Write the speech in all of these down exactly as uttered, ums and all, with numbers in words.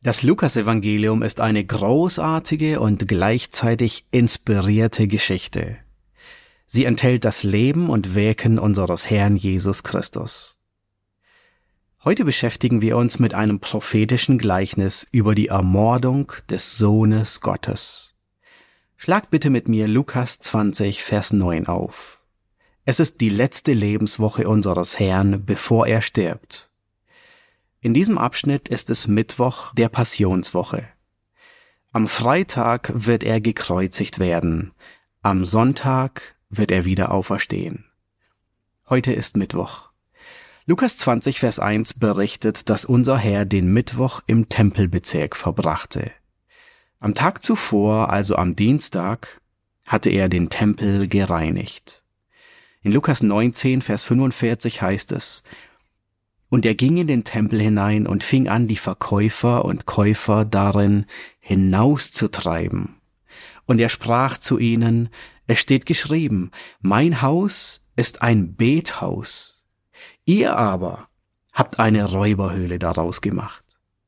Das Lukasevangelium ist eine großartige und gleichzeitig inspirierte Geschichte. Sie enthält das Leben und Wirken unseres Herrn Jesus Christus. Heute beschäftigen wir uns mit einem prophetischen Gleichnis über die Ermordung des Sohnes Gottes. Schlag bitte mit mir Lukas zwanzig, Vers neun auf. Es ist die letzte Lebenswoche unseres Herrn, bevor er stirbt. In diesem Abschnitt ist es Mittwoch der Passionswoche. Am Freitag wird er gekreuzigt werden. Am Sonntag wird er wieder auferstehen. Heute ist Mittwoch. Lukas zwanzig, Vers eins berichtet, dass unser Herr den Mittwoch im Tempelbezirk verbrachte. Am Tag zuvor, also am Dienstag, hatte er den Tempel gereinigt. In Lukas neunzehn, Vers fünfundvierzig heißt es: Und er ging in den Tempel hinein und fing an, die Verkäufer und Käufer darin hinauszutreiben. Und er sprach zu ihnen: Es steht geschrieben, mein Haus ist ein Bethaus. Ihr aber habt eine Räuberhöhle daraus gemacht.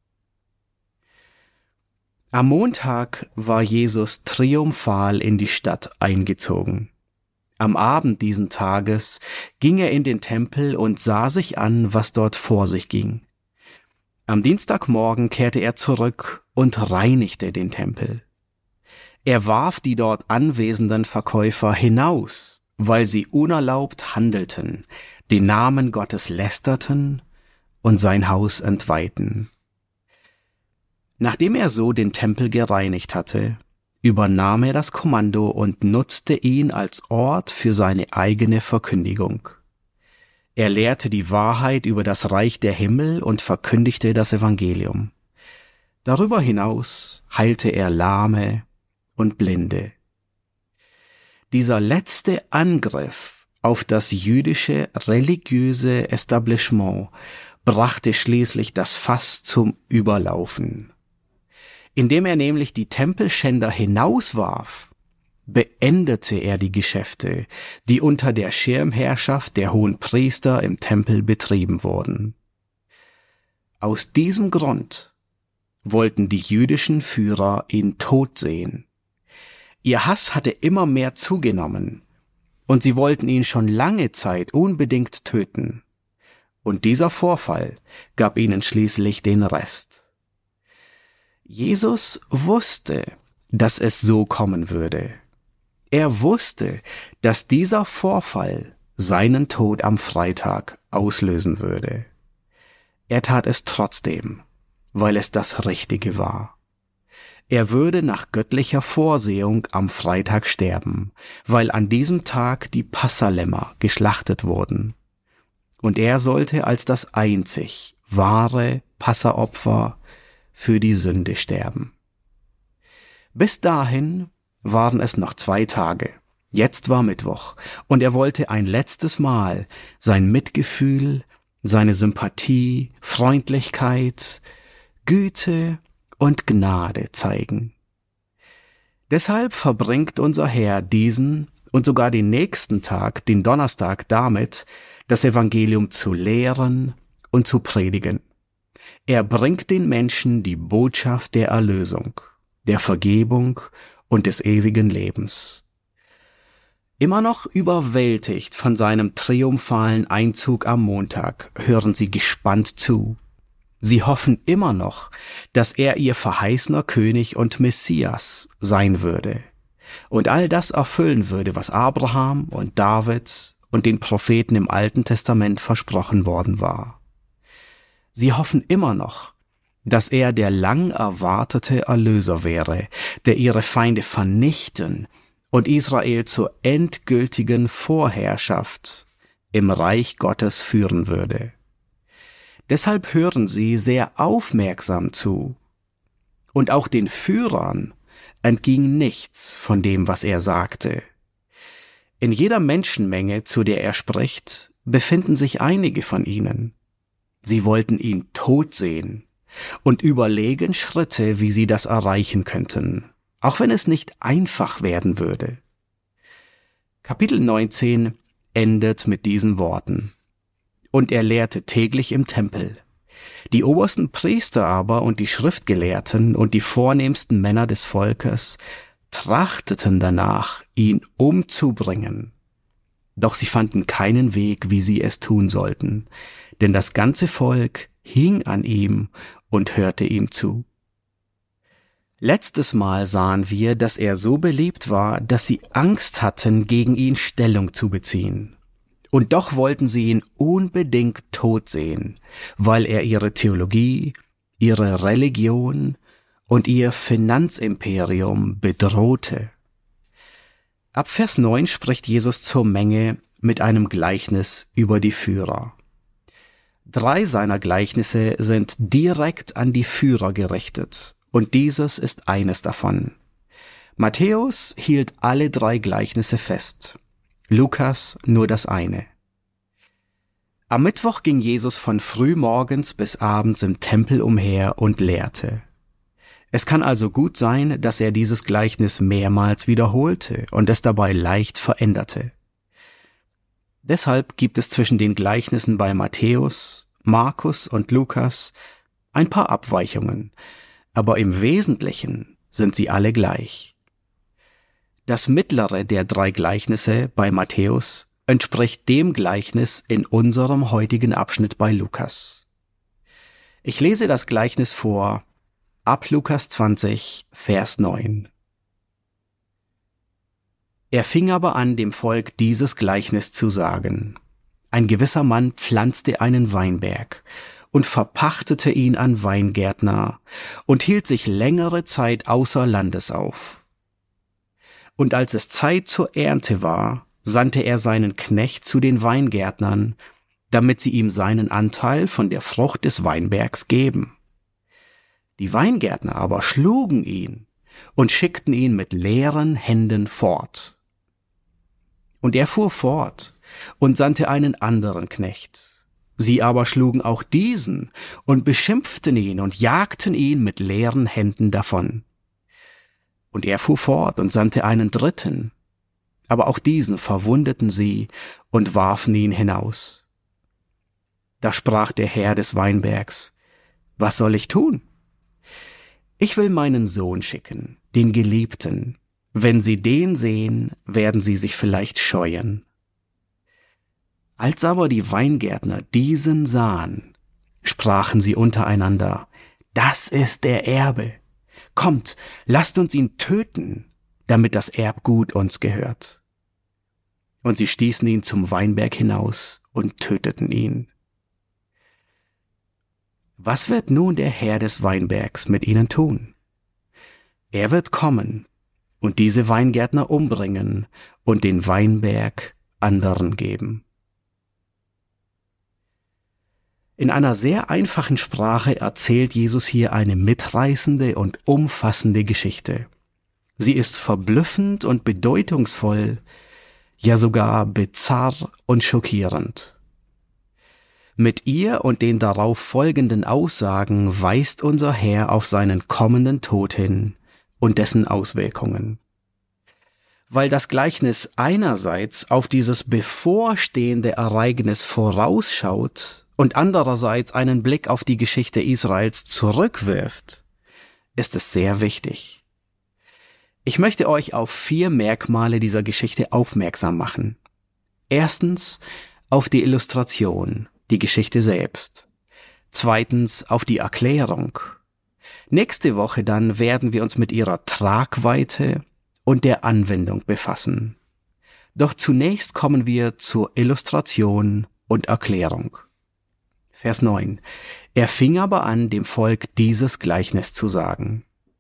Am Montag war Jesus triumphal in die Stadt eingezogen. Am Abend diesen Tages ging er in den Tempel und sah sich an, was dort vor sich ging. Am Dienstagmorgen kehrte er zurück und reinigte den Tempel. Er warf die dort anwesenden Verkäufer hinaus, weil sie unerlaubt handelten, den Namen Gottes lästerten und sein Haus entweihten. Nachdem er so den Tempel gereinigt hatte, übernahm er das Kommando und nutzte ihn als Ort für seine eigene Verkündigung. Er lehrte die Wahrheit über das Reich der Himmel und verkündigte das Evangelium. Darüber hinaus heilte er Lahme und Blinde. Dieser letzte Angriff auf das jüdische religiöse Establishment brachte schließlich das Fass zum Überlaufen. Indem er nämlich die Tempelschänder hinauswarf, beendete er die Geschäfte, die unter der Schirmherrschaft der Hohenpriester im Tempel betrieben wurden. Aus diesem Grund wollten die jüdischen Führer ihn tot sehen. Ihr Hass hatte immer mehr zugenommen, und sie wollten ihn schon lange Zeit unbedingt töten. Und dieser Vorfall gab ihnen schließlich den Rest. Jesus wusste, dass es so kommen würde. Er wusste, dass dieser Vorfall seinen Tod am Freitag auslösen würde. Er tat es trotzdem, weil es das Richtige war. Er würde nach göttlicher Vorsehung am Freitag sterben, weil an diesem Tag die Passalämmer geschlachtet wurden. Und er sollte als das einzig wahre Passaopfer für die Sünde sterben. Bis dahin waren es noch zwei Tage. Jetzt war Mittwoch, und er wollte ein letztes Mal sein Mitgefühl, seine Sympathie, Freundlichkeit, Güte und Gnade zeigen. Deshalb verbringt unser Herr diesen und sogar den nächsten Tag, den Donnerstag, damit, das Evangelium zu lehren und zu predigen. Er bringt den Menschen die Botschaft der Erlösung, der Vergebung und des ewigen Lebens. Immer noch überwältigt von seinem triumphalen Einzug am Montag, hören sie gespannt zu. Sie hoffen immer noch, dass er ihr verheißener König und Messias sein würde und all das erfüllen würde, was Abraham und David und den Propheten im Alten Testament versprochen worden war. Sie hoffen immer noch, dass er der lang erwartete Erlöser wäre, der ihre Feinde vernichten und Israel zur endgültigen Vorherrschaft im Reich Gottes führen würde. Deshalb hören sie sehr aufmerksam zu. Und auch den Führern entging nichts von dem, was er sagte. In jeder Menschenmenge, zu der er spricht, befinden sich einige von ihnen. Sie wollten ihn tot sehen und überlegen Schritte, wie sie das erreichen könnten, auch wenn es nicht einfach werden würde. Kapitel neunzehn endet mit diesen Worten: Und er lehrte täglich im Tempel. Die obersten Priester aber und die Schriftgelehrten und die vornehmsten Männer des Volkes trachteten danach, ihn umzubringen. Doch sie fanden keinen Weg, wie sie es tun sollten, denn das ganze Volk hing an ihm und hörte ihm zu. Letztes Mal sahen wir, dass er so beliebt war, dass sie Angst hatten, gegen ihn Stellung zu beziehen. Und doch wollten sie ihn unbedingt tot sehen, weil er ihre Theologie, ihre Religion und ihr Finanzimperium bedrohte. Ab Vers neun spricht Jesus zur Menge mit einem Gleichnis über die Führer. Drei seiner Gleichnisse sind direkt an die Führer gerichtet, und dieses ist eines davon. Matthäus hielt alle drei Gleichnisse fest, Lukas nur das eine. Am Mittwoch ging Jesus von frühmorgens bis abends im Tempel umher und lehrte. Es kann also gut sein, dass er dieses Gleichnis mehrmals wiederholte und es dabei leicht veränderte. Deshalb gibt es zwischen den Gleichnissen bei Matthäus, Markus und Lukas ein paar Abweichungen, aber im Wesentlichen sind sie alle gleich. Das mittlere der drei Gleichnisse bei Matthäus entspricht dem Gleichnis in unserem heutigen Abschnitt bei Lukas. Ich lese das Gleichnis vor ab Lukas zwanzig, Vers neun. Er fing aber an, dem Volk dieses Gleichnis zu sagen. Ein gewisser Mann pflanzte einen Weinberg und verpachtete ihn an Weingärtner und hielt sich längere Zeit außer Landes auf. Und als es Zeit zur Ernte war, sandte er seinen Knecht zu den Weingärtnern, damit sie ihm seinen Anteil von der Frucht des Weinbergs geben. Die Weingärtner aber schlugen ihn und schickten ihn mit leeren Händen fort. Und er fuhr fort und sandte einen anderen Knecht. Sie aber schlugen auch diesen und beschimpften ihn und jagten ihn mit leeren Händen davon. Und er fuhr fort und sandte einen dritten, aber auch diesen verwundeten sie und warfen ihn hinaus. Da sprach der Herr des Weinbergs: Was soll ich tun? Ich will meinen Sohn schicken, den Geliebten. Wenn sie den sehen, werden sie sich vielleicht scheuen. Als aber die Weingärtner diesen sahen, sprachen sie untereinander: Das ist der Erbe. Kommt, lasst uns ihn töten, damit das Erbgut uns gehört. Und sie stießen ihn zum Weinberg hinaus und töteten ihn. Was wird nun der Herr des Weinbergs mit ihnen tun? Er wird kommen und diese Weingärtner umbringen und den Weinberg anderen geben. In einer sehr einfachen Sprache erzählt Jesus hier eine mitreißende und umfassende Geschichte. Sie ist verblüffend und bedeutungsvoll, ja sogar bizarr und schockierend. Mit ihr und den darauf folgenden Aussagen weist unser Herr auf seinen kommenden Tod hin und dessen Auswirkungen. Weil das Gleichnis einerseits auf dieses bevorstehende Ereignis vorausschaut und andererseits einen Blick auf die Geschichte Israels zurückwirft, ist es sehr wichtig. Ich möchte euch auf vier Merkmale dieser Geschichte aufmerksam machen. Erstens auf die Illustration, die Geschichte selbst. Zweitens auf die Erklärung. Nächste Woche dann werden wir uns mit ihrer Tragweite und der Anwendung befassen. Doch zunächst kommen wir zur Illustration und Erklärung. Vers neun. Er fing aber an, dem Volk dieses Gleichnis zu sagen.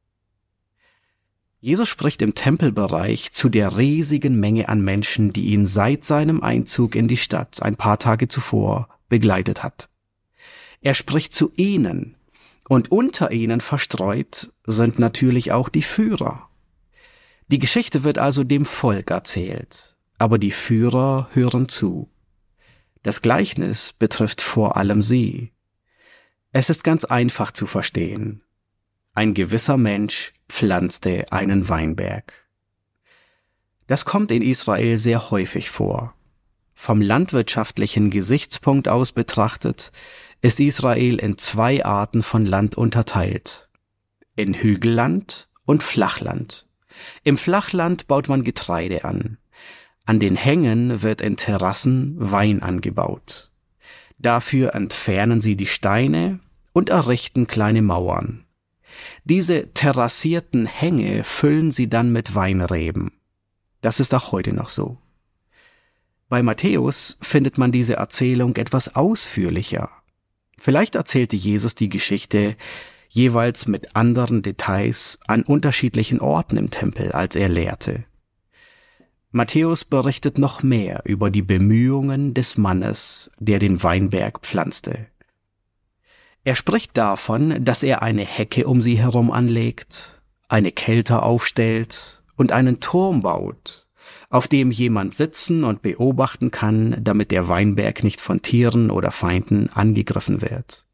Jesus spricht im Tempelbereich zu der riesigen Menge an Menschen, die ihn seit seinem Einzug in die Stadt ein paar Tage zuvor begleitet hat. Er spricht zu ihnen, und unter ihnen verstreut sind natürlich auch die Führer. Die Geschichte wird also dem Volk erzählt, aber die Führer hören zu. Das Gleichnis betrifft vor allem sie. Es ist ganz einfach zu verstehen. Ein gewisser Mensch pflanzte einen Weinberg. Das kommt in Israel sehr häufig vor. Vom landwirtschaftlichen Gesichtspunkt aus betrachtet ist Israel in zwei Arten von Land unterteilt: in Hügelland und Flachland. Im Flachland baut man Getreide an. An den Hängen wird in Terrassen Wein angebaut. Dafür entfernen sie die Steine und errichten kleine Mauern. Diese terrassierten Hänge füllen sie dann mit Weinreben. Das ist auch heute noch so. Bei Matthäus findet man diese Erzählung etwas ausführlicher. Vielleicht erzählte Jesus die Geschichte jeweils mit anderen Details an unterschiedlichen Orten im Tempel, als er lehrte. Matthäus berichtet noch mehr über die Bemühungen des Mannes, der den Weinberg pflanzte. Er spricht davon, dass er eine Hecke um sie herum anlegt, eine Kelter aufstellt und einen Turm baut, auf dem jemand sitzen und beobachten kann, damit der Weinberg nicht von Tieren oder Feinden angegriffen wird.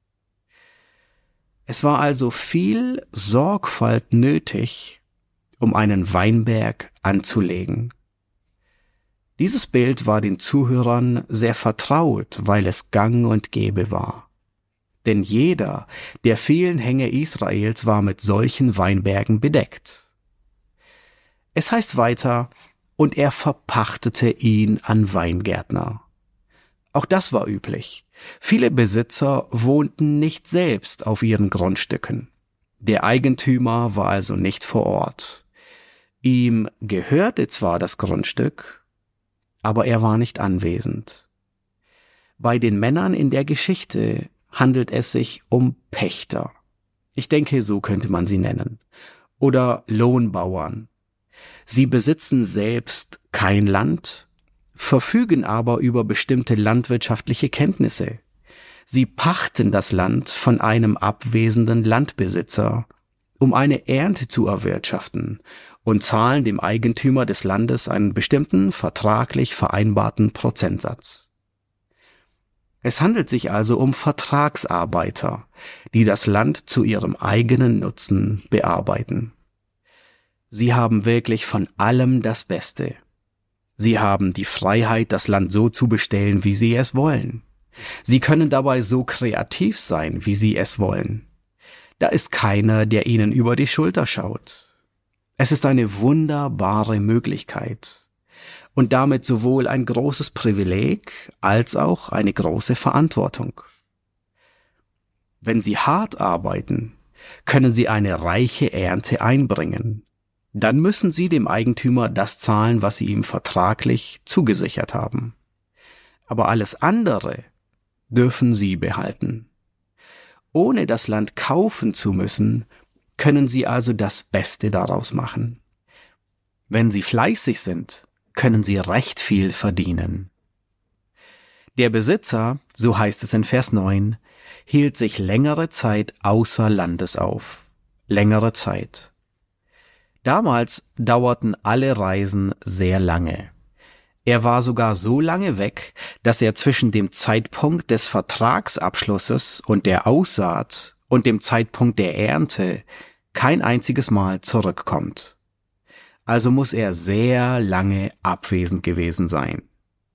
Es war also viel Sorgfalt nötig, um einen Weinberg anzulegen. Dieses Bild war den Zuhörern sehr vertraut, weil es gang und gäbe war. Denn jeder der vielen Hänge Israels war mit solchen Weinbergen bedeckt. Es heißt weiter, und er verpachtete ihn an Weingärtner. Auch das war üblich. Viele Besitzer wohnten nicht selbst auf ihren Grundstücken. Der Eigentümer war also nicht vor Ort. Ihm gehörte zwar das Grundstück, aber er war nicht anwesend. Bei den Männern in der Geschichte handelt es sich um Pächter. Ich denke, so könnte man sie nennen. Oder Lohnbauern. Sie besitzen selbst kein Land, verfügen aber über bestimmte landwirtschaftliche Kenntnisse. Sie pachten das Land von einem abwesenden Landbesitzer, um eine Ernte zu erwirtschaften, und zahlen dem Eigentümer des Landes einen bestimmten vertraglich vereinbarten Prozentsatz. Es handelt sich also um Vertragsarbeiter, die das Land zu ihrem eigenen Nutzen bearbeiten. Sie haben wirklich von allem das Beste. Sie haben die Freiheit, das Land so zu bestellen, wie sie es wollen. Sie können dabei so kreativ sein, wie sie es wollen. Da ist keiner, der ihnen über die Schulter schaut. Es ist eine wunderbare Möglichkeit und damit sowohl ein großes Privileg als auch eine große Verantwortung. Wenn sie hart arbeiten, können sie eine reiche Ernte einbringen. Dann müssen sie dem Eigentümer das zahlen, was sie ihm vertraglich zugesichert haben. Aber alles andere dürfen sie behalten. Ohne das Land kaufen zu müssen, können sie also das Beste daraus machen. Wenn sie fleißig sind, können sie recht viel verdienen. Der Besitzer, so heißt es in Vers neun, hielt sich längere Zeit außer Landes auf. Längere Zeit. Damals dauerten alle Reisen sehr lange. Er war sogar so lange weg, dass er zwischen dem Zeitpunkt des Vertragsabschlusses und der Aussaat und dem Zeitpunkt der Ernte kein einziges Mal zurückkommt. Also muss er sehr lange abwesend gewesen sein.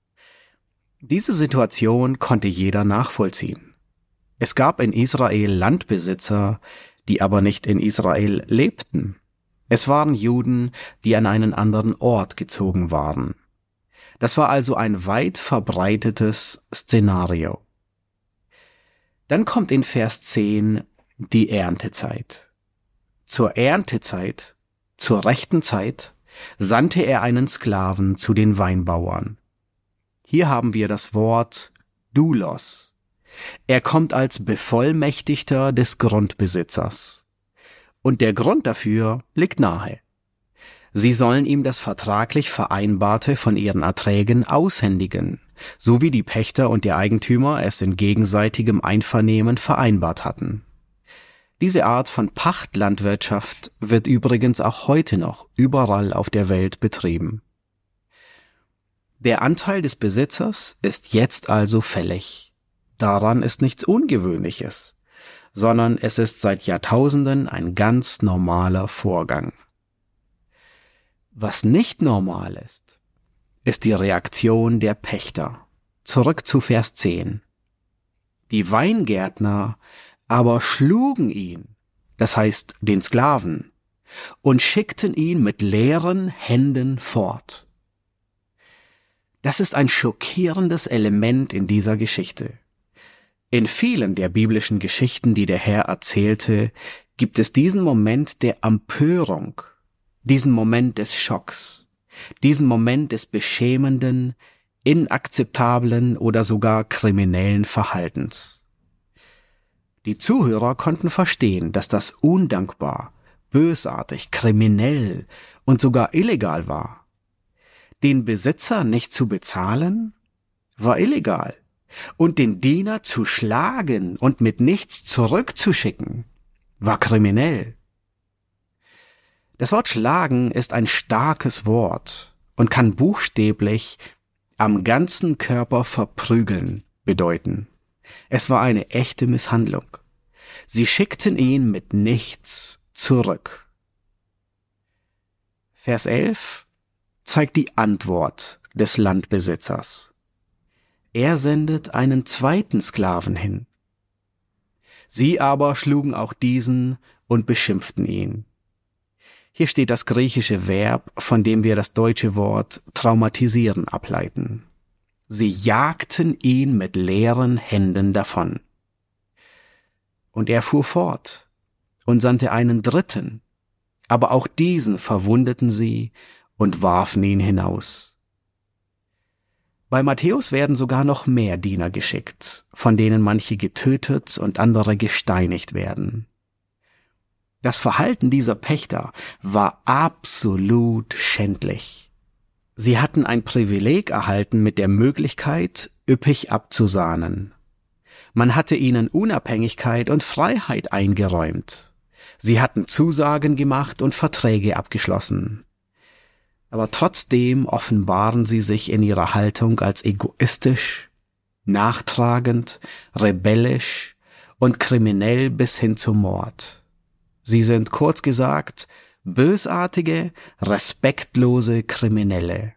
Diese Situation konnte jeder nachvollziehen. Es gab in Israel Landbesitzer, die aber nicht in Israel lebten. Es waren Juden, die an einen anderen Ort gezogen waren. Das war also ein weit verbreitetes Szenario. Dann kommt in Vers zehn die Erntezeit. Zur Erntezeit, zur rechten Zeit, sandte er einen Sklaven zu den Weinbauern. Hier haben wir das Wort Doulos. Er kommt als Bevollmächtigter des Grundbesitzers. Und der Grund dafür liegt nahe. Sie sollen ihm das vertraglich Vereinbarte von ihren Erträgen aushändigen, so wie die Pächter und der Eigentümer es in gegenseitigem Einvernehmen vereinbart hatten. Diese Art von Pachtlandwirtschaft wird übrigens auch heute noch überall auf der Welt betrieben. Der Anteil des Besitzers ist jetzt also fällig. Daran ist nichts Ungewöhnliches, sondern es ist seit Jahrtausenden ein ganz normaler Vorgang. Was nicht normal ist, ist die Reaktion der Pächter. Zurück zu Vers zehn. Die Weingärtner aber schlugen ihn, das heißt den Sklaven, und schickten ihn mit leeren Händen fort. Das ist ein schockierendes Element in dieser Geschichte. In vielen der biblischen Geschichten, die der Herr erzählte, gibt es diesen Moment der Empörung, diesen Moment des Schocks, diesen Moment des beschämenden, inakzeptablen oder sogar kriminellen Verhaltens. Die Zuhörer konnten verstehen, dass das undankbar, bösartig, kriminell und sogar illegal war. Den Besitzer nicht zu bezahlen, war illegal. Und den Diener zu schlagen und mit nichts zurückzuschicken, war kriminell. Das Wort schlagen ist ein starkes Wort und kann buchstäblich am ganzen Körper verprügeln bedeuten. Es war eine echte Misshandlung. Sie schickten ihn mit nichts zurück. Vers elf zeigt die Antwort des Landbesitzers. Er sendet einen zweiten Sklaven hin. Sie aber schlugen auch diesen und beschimpften ihn. Hier steht das griechische Verb, von dem wir das deutsche Wort traumatisieren ableiten. Sie jagten ihn mit leeren Händen davon. Und er fuhr fort und sandte einen dritten, aber auch diesen verwundeten sie und warfen ihn hinaus. Bei Matthäus werden sogar noch mehr Diener geschickt, von denen manche getötet und andere gesteinigt werden. Das Verhalten dieser Pächter war absolut schändlich. Sie hatten ein Privileg erhalten mit der Möglichkeit, üppig abzusahnen. Man hatte ihnen Unabhängigkeit und Freiheit eingeräumt. Sie hatten Zusagen gemacht und Verträge abgeschlossen. Aber trotzdem offenbaren sie sich in ihrer Haltung als egoistisch, nachtragend, rebellisch und kriminell bis hin zum Mord. Sie sind kurz gesagt bösartige, respektlose Kriminelle.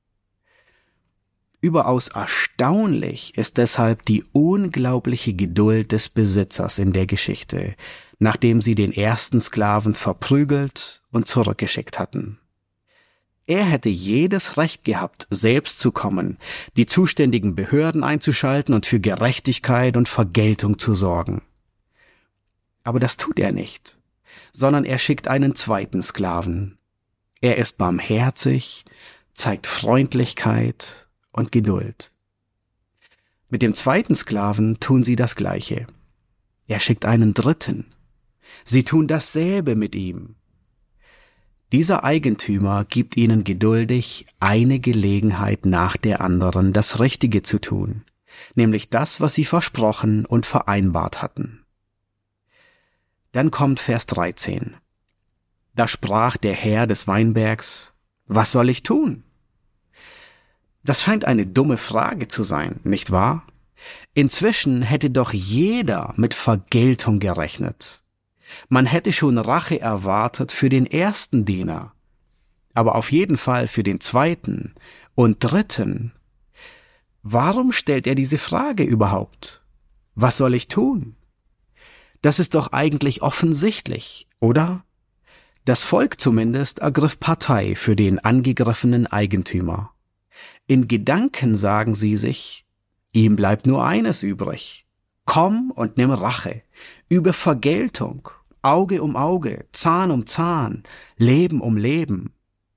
Überaus erstaunlich ist deshalb die unglaubliche Geduld des Besitzers in der Geschichte, nachdem sie den ersten Sklaven verprügelt und zurückgeschickt hatten. Er hätte jedes Recht gehabt, selbst zu kommen, die zuständigen Behörden einzuschalten und für Gerechtigkeit und Vergeltung zu sorgen. Aber das tut er nicht, sondern er schickt einen zweiten Sklaven. Er ist barmherzig, zeigt Freundlichkeit und Geduld. Mit dem zweiten Sklaven tun sie das Gleiche. Er schickt einen dritten. Sie tun dasselbe mit ihm. Dieser Eigentümer gibt ihnen geduldig eine Gelegenheit nach der anderen, das Richtige zu tun, nämlich das, was sie versprochen und vereinbart hatten. Dann kommt Vers dreizehn. Da sprach der Herr des Weinbergs: Was soll ich tun? Das scheint eine dumme Frage zu sein, nicht wahr? Inzwischen hätte doch jeder mit Vergeltung gerechnet. Man hätte schon Rache erwartet für den ersten Diener, aber auf jeden Fall für den zweiten und dritten. Warum stellt er diese Frage überhaupt? Was soll ich tun? Das ist doch eigentlich offensichtlich, oder? Das Volk zumindest ergriff Partei für den angegriffenen Eigentümer. In Gedanken sagen sie sich, ihm bleibt nur eines übrig. Komm und nimm Rache, über Vergeltung, Auge um Auge, Zahn um Zahn, Leben um Leben.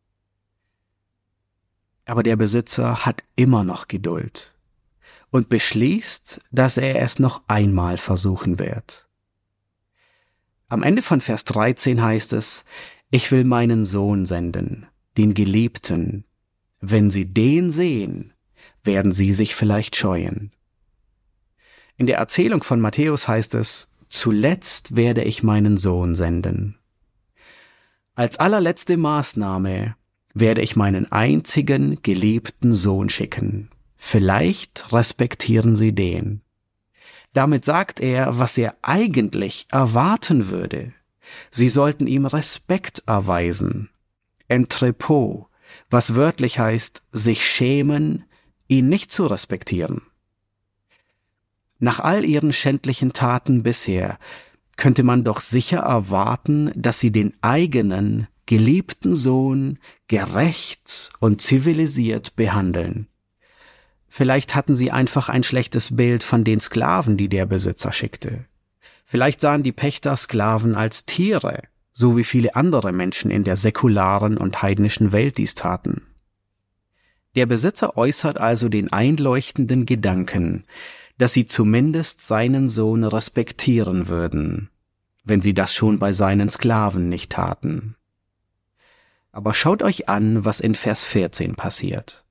Aber der Besitzer hat immer noch Geduld und beschließt, dass er es noch einmal versuchen wird. Am Ende von Vers dreizehn heißt es: Ich will meinen Sohn senden, den Geliebten. Wenn sie den sehen, werden sie sich vielleicht scheuen. In der Erzählung von Matthäus heißt es: Zuletzt werde ich meinen Sohn senden. Als allerletzte Maßnahme werde ich meinen einzigen geliebten Sohn schicken. Vielleicht respektieren sie den. Damit sagt er, was er eigentlich erwarten würde. Sie sollten ihm Respekt erweisen. Entrepot, was wörtlich heißt, sich schämen, ihn nicht zu respektieren. Nach all ihren schändlichen Taten bisher könnte man doch sicher erwarten, dass sie den eigenen, geliebten Sohn gerecht und zivilisiert behandeln. Vielleicht hatten sie einfach ein schlechtes Bild von den Sklaven, die der Besitzer schickte. Vielleicht sahen die Pächter Sklaven als Tiere, so wie viele andere Menschen in der säkularen und heidnischen Welt dies taten. Der Besitzer äußert also den einleuchtenden Gedanken, dass sie zumindest seinen Sohn respektieren würden, wenn sie das schon bei seinen Sklaven nicht taten. Aber schaut euch an, was in Vers vierzehn passiert.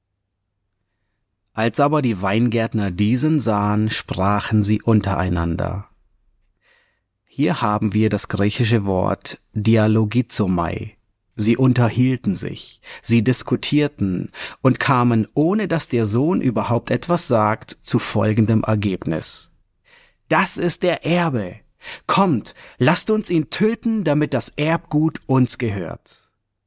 Als aber die Weingärtner diesen sahen, sprachen sie untereinander. Hier haben wir das griechische Wort dialogizomai. Sie unterhielten sich, sie diskutierten und kamen, ohne dass der Sohn überhaupt etwas sagt, zu folgendem Ergebnis. Das ist der Erbe. Kommt, lasst uns ihn töten, damit das Erbgut uns gehört.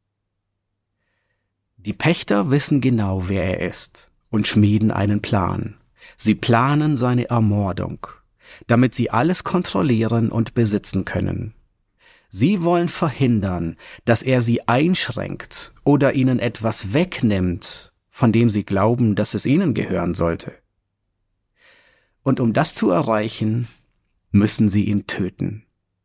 Die Pächter wissen genau, wer er ist und schmieden einen Plan. Sie planen seine Ermordung, damit sie alles kontrollieren und besitzen können. Sie wollen verhindern, dass er sie einschränkt oder ihnen etwas wegnimmt, von dem sie glauben, dass es ihnen gehören sollte. Und um das zu erreichen, müssen sie ihn töten.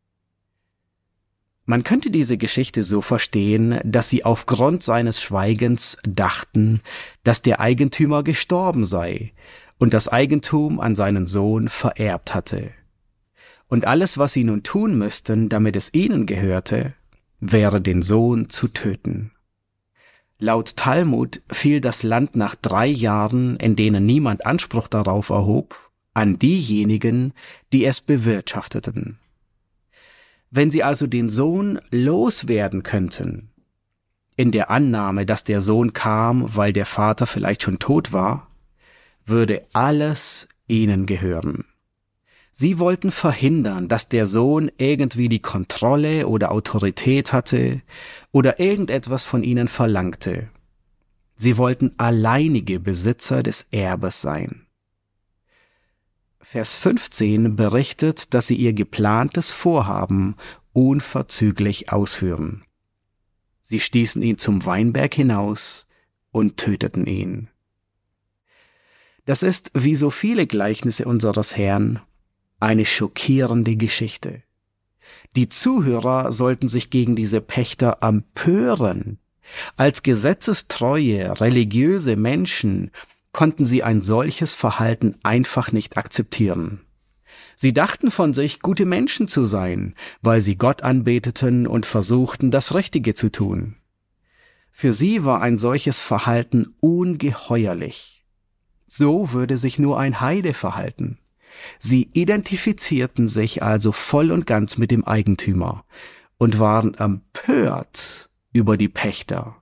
Man könnte diese Geschichte so verstehen, dass sie aufgrund seines Schweigens dachten, dass der Eigentümer gestorben sei und das Eigentum an seinen Sohn vererbt hatte. Und alles, was sie nun tun müssten, damit es ihnen gehörte, wäre den Sohn zu töten. Laut Talmud fiel das Land nach drei Jahren, in denen niemand Anspruch darauf erhob, an diejenigen, die es bewirtschafteten. Wenn sie also den Sohn loswerden könnten, in der Annahme, dass der Sohn kam, weil der Vater vielleicht schon tot war, würde alles ihnen gehören. Sie wollten verhindern, dass der Sohn irgendwie die Kontrolle oder Autorität hatte oder irgendetwas von ihnen verlangte. Sie wollten alleinige Besitzer des Erbes sein. Vers fünfzehn berichtet, dass sie ihr geplantes Vorhaben unverzüglich ausführen. Sie stießen ihn zum Weinberg hinaus und töteten ihn. Das ist, wie so viele Gleichnisse unseres Herrn, eine schockierende Geschichte. Die Zuhörer sollten sich gegen diese Pächter empören. Als gesetzestreue, religiöse Menschen konnten sie ein solches Verhalten einfach nicht akzeptieren. Sie dachten von sich, gute Menschen zu sein, weil sie Gott anbeteten und versuchten, das Richtige zu tun. Für sie war ein solches Verhalten ungeheuerlich. So würde sich nur ein Heide verhalten. Sie identifizierten sich also voll und ganz mit dem Eigentümer und waren empört über die Pächter.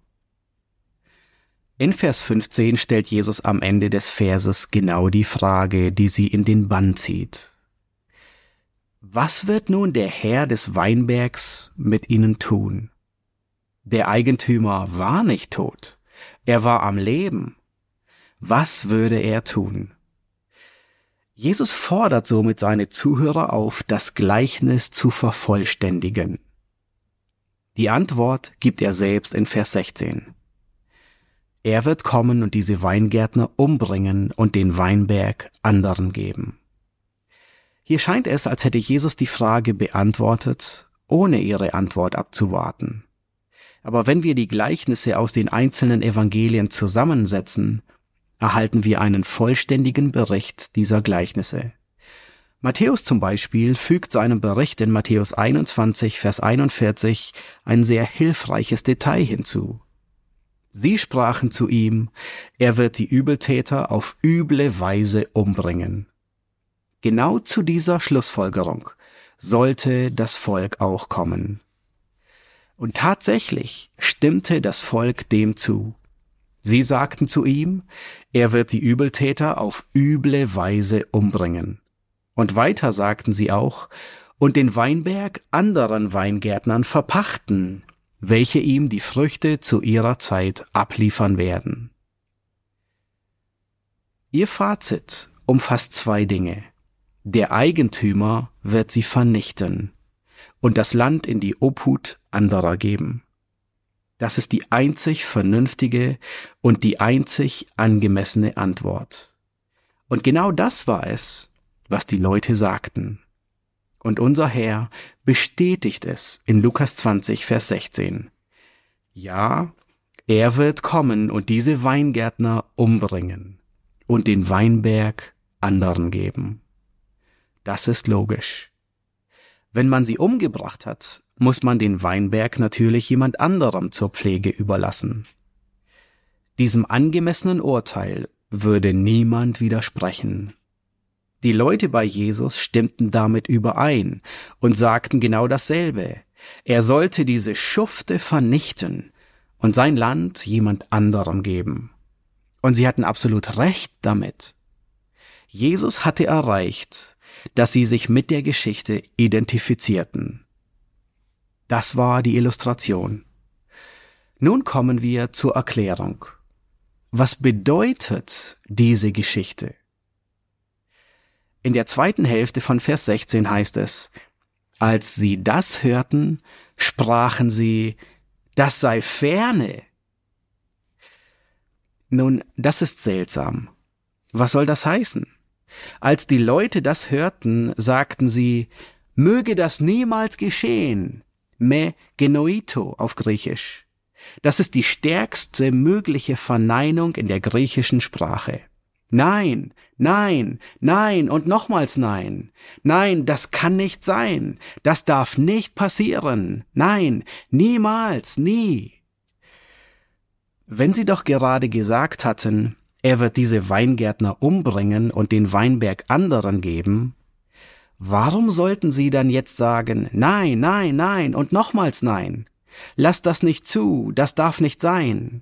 In Vers fünfzehn stellt Jesus am Ende des Verses genau die Frage, die sie in den Bann zieht. Was wird nun der Herr des Weinbergs mit ihnen tun? Der Eigentümer war nicht tot, er war am Leben. Was würde er tun? Jesus fordert somit seine Zuhörer auf, das Gleichnis zu vervollständigen. Die Antwort gibt er selbst in Vers sechzehn. Er wird kommen und diese Weingärtner umbringen und den Weinberg anderen geben. Hier scheint es, als hätte Jesus die Frage beantwortet, ohne ihre Antwort abzuwarten. Aber wenn wir die Gleichnisse aus den einzelnen Evangelien zusammensetzen, erhalten wir einen vollständigen Bericht dieser Gleichnisse. Matthäus zum Beispiel fügt seinem Bericht in Matthäus einundzwanzig, Vers einundvierzig ein sehr hilfreiches Detail hinzu. Sie sprachen zu ihm, er wird die Übeltäter auf üble Weise umbringen. Genau zu dieser Schlussfolgerung sollte das Volk auch kommen. Und tatsächlich stimmte das Volk dem zu. Sie sagten zu ihm, er wird die Übeltäter auf üble Weise umbringen. Und weiter sagten sie auch, und den Weinberg anderen Weingärtnern verpachten, welche ihm die Früchte zu ihrer Zeit abliefern werden. Ihr Fazit umfasst zwei Dinge. Der Eigentümer wird sie vernichten und das Land in die Obhut anderer geben. Das ist die einzig vernünftige und die einzig angemessene Antwort. Und genau das war es, was die Leute sagten. Und unser Herr bestätigt es in Lukas zwanzig, Vers sechzehn. Ja, er wird kommen und diese Weingärtner umbringen und den Weinberg anderen geben. Das ist logisch. Wenn man sie umgebracht hat, muss man den Weinberg natürlich jemand anderem zur Pflege überlassen. Diesem angemessenen Urteil würde niemand widersprechen. Die Leute bei Jesus stimmten damit überein und sagten genau dasselbe. Er sollte diese Schufte vernichten und sein Land jemand anderem geben. Und sie hatten absolut recht damit. Jesus hatte erreicht, dass sie sich mit der Geschichte identifizierten. Das war die Illustration. Nun kommen wir zur Erklärung. Was bedeutet diese Geschichte? In der zweiten Hälfte von Vers sechzehn heißt es, als sie das hörten, sprachen sie, das sei ferne. Nun, das ist seltsam. Was soll das heißen? Als die Leute das hörten, sagten sie, möge das niemals geschehen. Me genoito auf Griechisch. Das ist die stärkste mögliche Verneinung in der griechischen Sprache. Nein, nein, nein und nochmals nein. Nein, das kann nicht sein. Das darf nicht passieren. Nein, niemals, nie. Wenn sie doch gerade gesagt hatten, er wird diese Weingärtner umbringen und den Weinberg anderen geben, warum sollten sie dann jetzt sagen, nein, nein, nein und nochmals nein? Lasst das nicht zu, das darf nicht sein.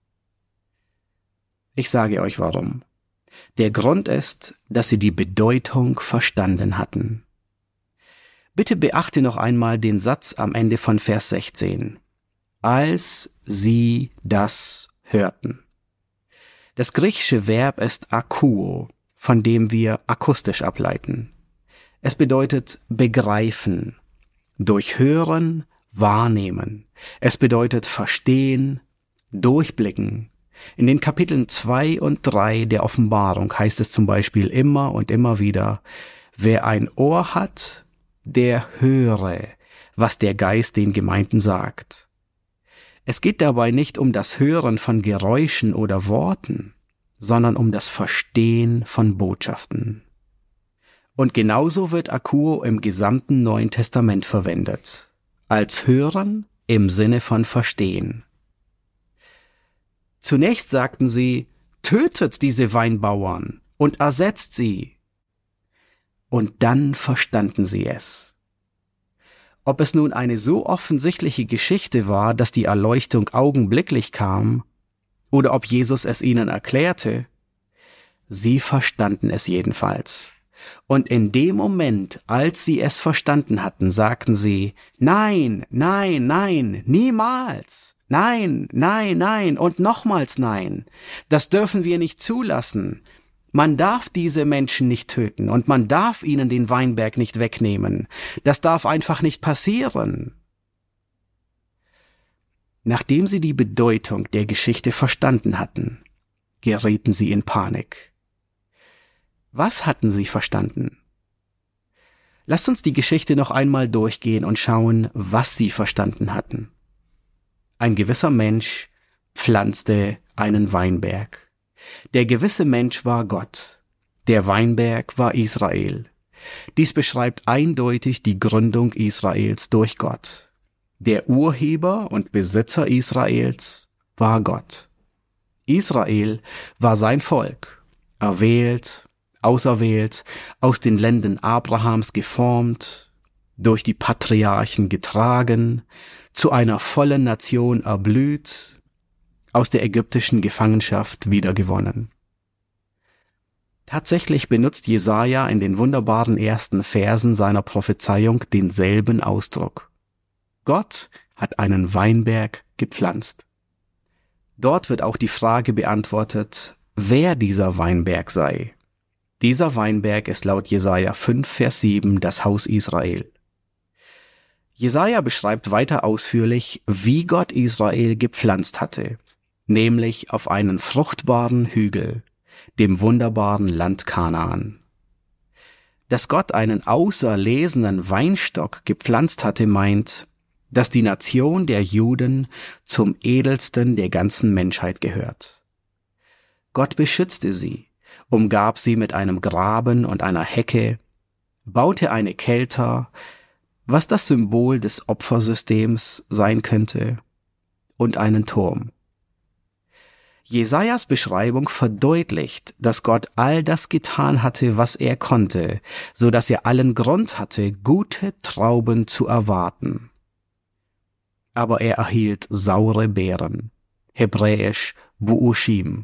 Ich sage euch warum. Der Grund ist, dass sie die Bedeutung verstanden hatten. Bitte beachte noch einmal den Satz am Ende von Vers sechzehn. Als sie das hörten. Das griechische Verb ist akouo, von dem wir akustisch ableiten. Es bedeutet begreifen, durchhören, wahrnehmen. Es bedeutet verstehen, durchblicken. In den Kapiteln zwei und drei der Offenbarung heißt es zum Beispiel immer und immer wieder, wer ein Ohr hat, der höre, was der Geist den Gemeinden sagt. Es geht dabei nicht um das Hören von Geräuschen oder Worten, sondern um das Verstehen von Botschaften. Und genauso wird akouo im gesamten Neuen Testament verwendet, als Hören im Sinne von Verstehen. Zunächst sagten sie, tötet diese Weinbauern und ersetzt sie. Und dann verstanden sie es. Ob es nun eine so offensichtliche Geschichte war, dass die Erleuchtung augenblicklich kam, oder ob Jesus es ihnen erklärte, sie verstanden es jedenfalls. Und in dem Moment, als sie es verstanden hatten, sagten sie, nein, nein, nein, niemals, nein, nein, nein und nochmals nein. Das dürfen wir nicht zulassen. Man darf diese Menschen nicht töten und man darf ihnen den Weinberg nicht wegnehmen. Das darf einfach nicht passieren. Nachdem sie die Bedeutung der Geschichte verstanden hatten, gerieten sie in Panik. Was hatten sie verstanden? Lasst uns die Geschichte noch einmal durchgehen und schauen, was sie verstanden hatten. Ein gewisser Mensch pflanzte einen Weinberg. Der gewisse Mensch war Gott. Der Weinberg war Israel. Dies beschreibt eindeutig die Gründung Israels durch Gott. Der Urheber und Besitzer Israels war Gott. Israel war sein Volk, erwählt, auserwählt, aus den Lenden Abrahams geformt, durch die Patriarchen getragen, zu einer vollen Nation erblüht, aus der ägyptischen Gefangenschaft wiedergewonnen. Tatsächlich benutzt Jesaja in den wunderbaren ersten Versen seiner Prophezeiung denselben Ausdruck. Gott hat einen Weinberg gepflanzt. Dort wird auch die Frage beantwortet, wer dieser Weinberg sei. Dieser Weinberg ist laut Jesaja fünf, Vers sieben das Haus Israel. Jesaja beschreibt weiter ausführlich, wie Gott Israel gepflanzt hatte, nämlich auf einen fruchtbaren Hügel, dem wunderbaren Land Kanaan. Dass Gott einen auserlesenen Weinstock gepflanzt hatte, meint, dass die Nation der Juden zum edelsten der ganzen Menschheit gehört. Gott beschützte sie, umgab sie mit einem Graben und einer Hecke, baute eine Kelter, was das Symbol des Opfersystems sein könnte, und einen Turm. Jesajas Beschreibung verdeutlicht, dass Gott all das getan hatte, was er konnte, so dass er allen Grund hatte, gute Trauben zu erwarten. Aber er erhielt saure Beeren, hebräisch Bu'ushim.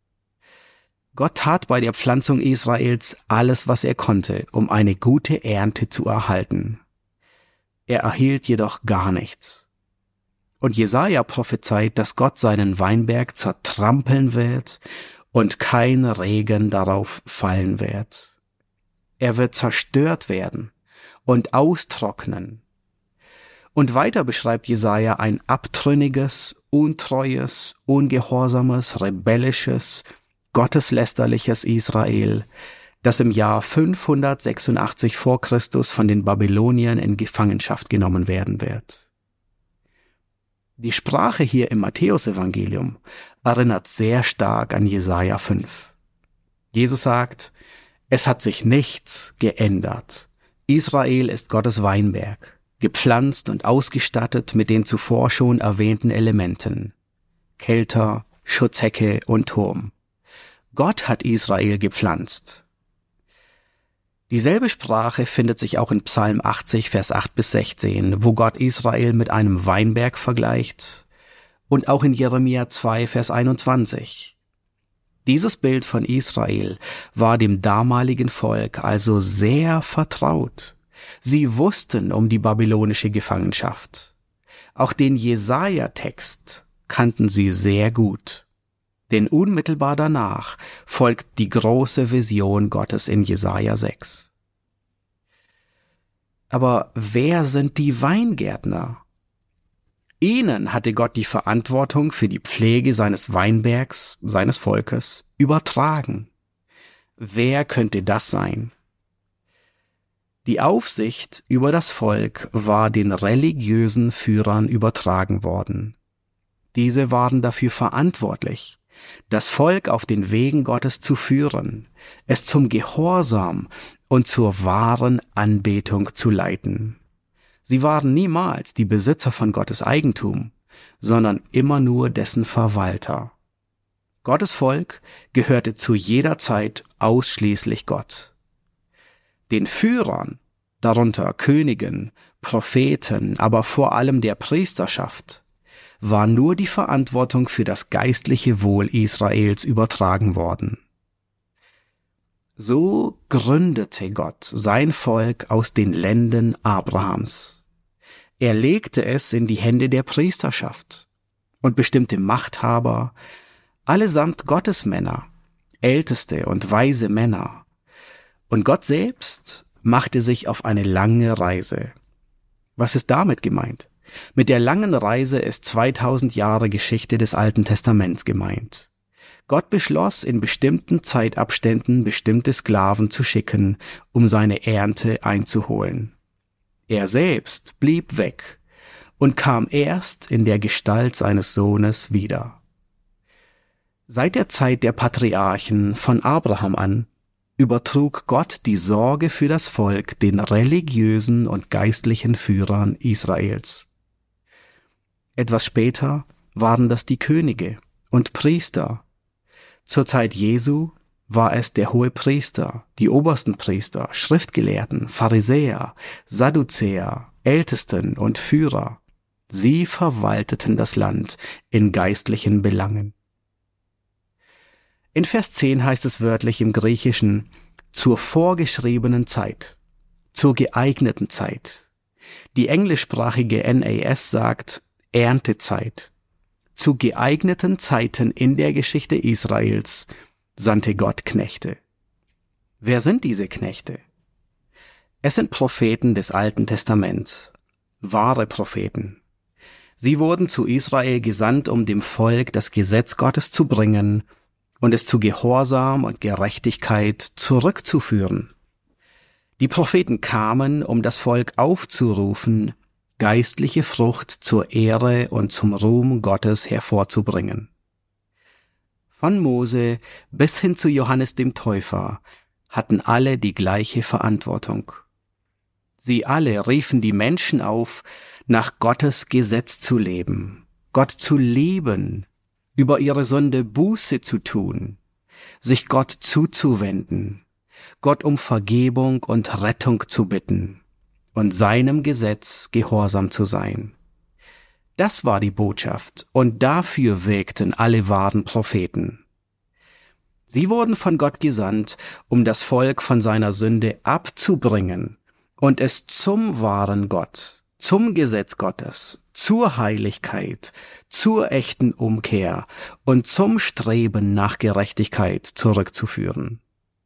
Gott tat bei der Pflanzung Israels alles, was er konnte, um eine gute Ernte zu erhalten. Er erhielt jedoch gar nichts. Und Jesaja prophezeit, dass Gott seinen Weinberg zertrampeln wird und kein Regen darauf fallen wird. Er wird zerstört werden und austrocknen. Und weiter beschreibt Jesaja ein abtrünniges, untreues, ungehorsames, rebellisches, gotteslästerliches Israel, das im Jahr fünfhundertsechsundachtzig vor Christus von den Babyloniern in Gefangenschaft genommen werden wird. Die Sprache hier im Matthäusevangelium erinnert sehr stark an Jesaja fünf. Jesus sagt, es hat sich nichts geändert. Israel ist Gottes Weinberg, gepflanzt und ausgestattet mit den zuvor schon erwähnten Elementen: Kelter, Schutzhecke und Turm. Gott hat Israel gepflanzt. Dieselbe Sprache findet sich auch in Psalm achtzig, Vers acht bis sechzehn, wo Gott Israel mit einem Weinberg vergleicht, und auch in Jeremia zwei, Vers einundzwanzig. Dieses Bild von Israel war dem damaligen Volk also sehr vertraut. Sie wussten um die babylonische Gefangenschaft. Auch den Jesaja-Text kannten sie sehr gut. Denn unmittelbar danach folgt die große Vision Gottes in Jesaja sechs. Aber wer sind die Weingärtner? Ihnen hatte Gott die Verantwortung für die Pflege seines Weinbergs, seines Volkes, übertragen. Wer könnte das sein? Die Aufsicht über das Volk war den religiösen Führern übertragen worden. Diese waren dafür verantwortlich, das Volk auf den Wegen Gottes zu führen, es zum Gehorsam und zur wahren Anbetung zu leiten. Sie waren niemals die Besitzer von Gottes Eigentum, sondern immer nur dessen Verwalter. Gottes Volk gehörte zu jeder Zeit ausschließlich Gott. Den Führern, darunter Königen, Propheten, aber vor allem der Priesterschaft, war nur die Verantwortung für das geistliche Wohl Israels übertragen worden. So gründete Gott sein Volk aus den Lenden Abrahams. Er legte es in die Hände der Priesterschaft und bestimmte Machthaber, allesamt Gottesmänner, älteste und weise Männer. Und Gott selbst machte sich auf eine lange Reise. Was ist damit gemeint? Mit der langen Reise ist zweitausend Jahre Geschichte des Alten Testaments gemeint. Gott beschloss, in bestimmten Zeitabständen bestimmte Sklaven zu schicken, um seine Ernte einzuholen. Er selbst blieb weg und kam erst in der Gestalt seines Sohnes wieder. Seit der Zeit der Patriarchen von Abraham an übertrug Gott die Sorge für das Volk den religiösen und geistlichen Führern Israels. Etwas später waren das die Könige und Priester. Zur Zeit Jesu war es der Hohepriester, die obersten Priester, Schriftgelehrten, Pharisäer, Sadduzäer, Ältesten und Führer. Sie verwalteten das Land in geistlichen Belangen. In Vers zehn heißt es wörtlich im Griechischen, zur vorgeschriebenen Zeit, zur geeigneten Zeit. Die englischsprachige N A S sagt Erntezeit. Zu geeigneten Zeiten in der Geschichte Israels sandte Gott Knechte. Wer sind diese Knechte? Es sind Propheten des Alten Testaments, wahre Propheten. Sie wurden zu Israel gesandt, um dem Volk das Gesetz Gottes zu bringen und es zu Gehorsam und Gerechtigkeit zurückzuführen. Die Propheten kamen, um das Volk aufzurufen, geistliche Frucht zur Ehre und zum Ruhm Gottes hervorzubringen. Von Mose bis hin zu Johannes dem Täufer hatten alle die gleiche Verantwortung. Sie alle riefen die Menschen auf, nach Gottes Gesetz zu leben, Gott zu lieben, über ihre Sünde Buße zu tun, sich Gott zuzuwenden, Gott um Vergebung und Rettung zu bitten und seinem Gesetz gehorsam zu sein. Das war die Botschaft, und dafür wirkten alle wahren Propheten. Sie wurden von Gott gesandt, um das Volk von seiner Sünde abzubringen und es zum wahren Gott, zum Gesetz Gottes, zur Heiligkeit, zur echten Umkehr und zum Streben nach Gerechtigkeit zurückzuführen.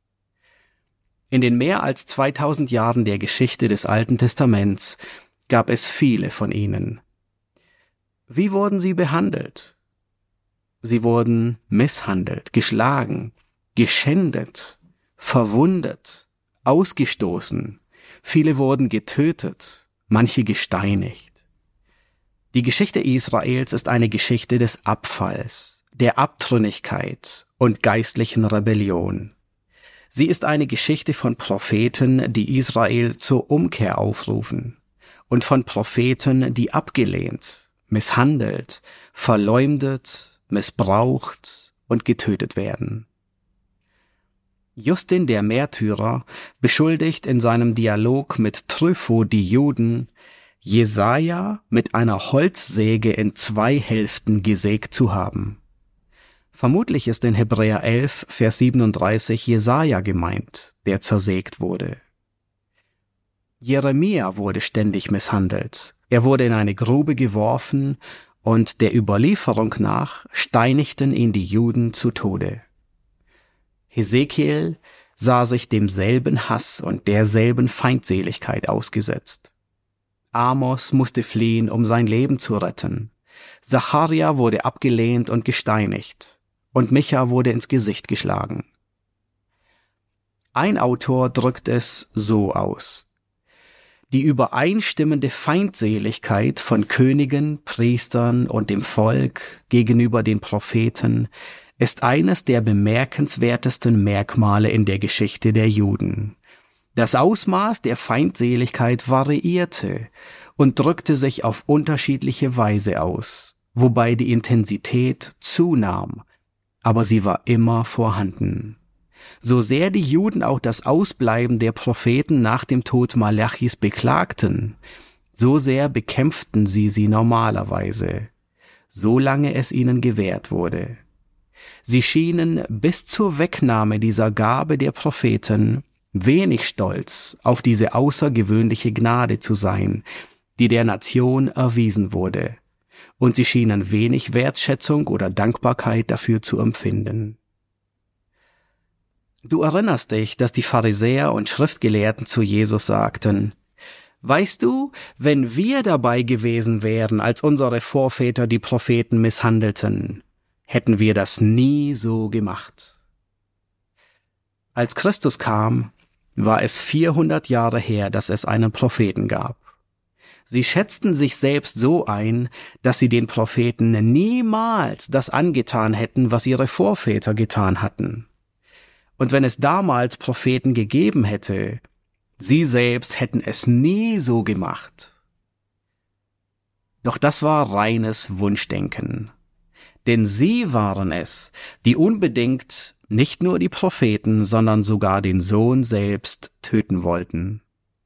In den mehr als zweitausend Jahren der Geschichte des Alten Testaments gab es viele von ihnen. Wie wurden sie behandelt? Sie wurden misshandelt, geschlagen, geschändet, verwundet, ausgestoßen. Viele wurden getötet, manche gesteinigt. Die Geschichte Israels ist eine Geschichte des Abfalls, der Abtrünnigkeit und geistlichen Rebellion. Sie ist eine Geschichte von Propheten, die Israel zur Umkehr aufrufen, und von Propheten, die abgelehnt, misshandelt, verleumdet, missbraucht und getötet werden. Justin der Märtyrer beschuldigt in seinem Dialog mit Trypho die Juden, Jesaja mit einer Holzsäge in zwei Hälften gesägt zu haben. Vermutlich ist in Hebräer elf, Vers siebenunddreißig Jesaja gemeint, der zersägt wurde. Jeremia wurde ständig misshandelt. Er wurde in eine Grube geworfen und der Überlieferung nach steinigten ihn die Juden zu Tode. Hesekiel sah sich demselben Hass und derselben Feindseligkeit ausgesetzt. Amos musste fliehen, um sein Leben zu retten. Sacharja wurde abgelehnt und gesteinigt. Und Micha wurde ins Gesicht geschlagen. Ein Autor drückt es so aus: Die übereinstimmende Feindseligkeit von Königen, Priestern und dem Volk gegenüber den Propheten ist eines der bemerkenswertesten Merkmale in der Geschichte der Juden. Das Ausmaß der Feindseligkeit variierte und drückte sich auf unterschiedliche Weise aus, wobei die Intensität zunahm, aber sie war immer vorhanden. So sehr die Juden auch das Ausbleiben der Propheten nach dem Tod Malachis beklagten, so sehr bekämpften sie sie normalerweise, solange es ihnen gewährt wurde. Sie schienen bis zur Wegnahme dieser Gabe der Propheten wenig stolz auf diese außergewöhnliche Gnade zu sein, die der Nation erwiesen wurde, und sie schienen wenig Wertschätzung oder Dankbarkeit dafür zu empfinden. Du erinnerst dich, dass die Pharisäer und Schriftgelehrten zu Jesus sagten: Weißt du, wenn wir dabei gewesen wären, als unsere Vorväter die Propheten misshandelten, hätten wir das nie so gemacht. Als Christus kam, war es vierhundert Jahre her, dass es einen Propheten gab. Sie schätzten sich selbst so ein, dass sie den Propheten niemals das angetan hätten, was ihre Vorväter getan hatten. Und wenn es damals Propheten gegeben hätte, sie selbst hätten es nie so gemacht. Doch das war reines Wunschdenken. Denn sie waren es, die unbedingt nicht nur die Propheten, sondern sogar den Sohn selbst töten wollten.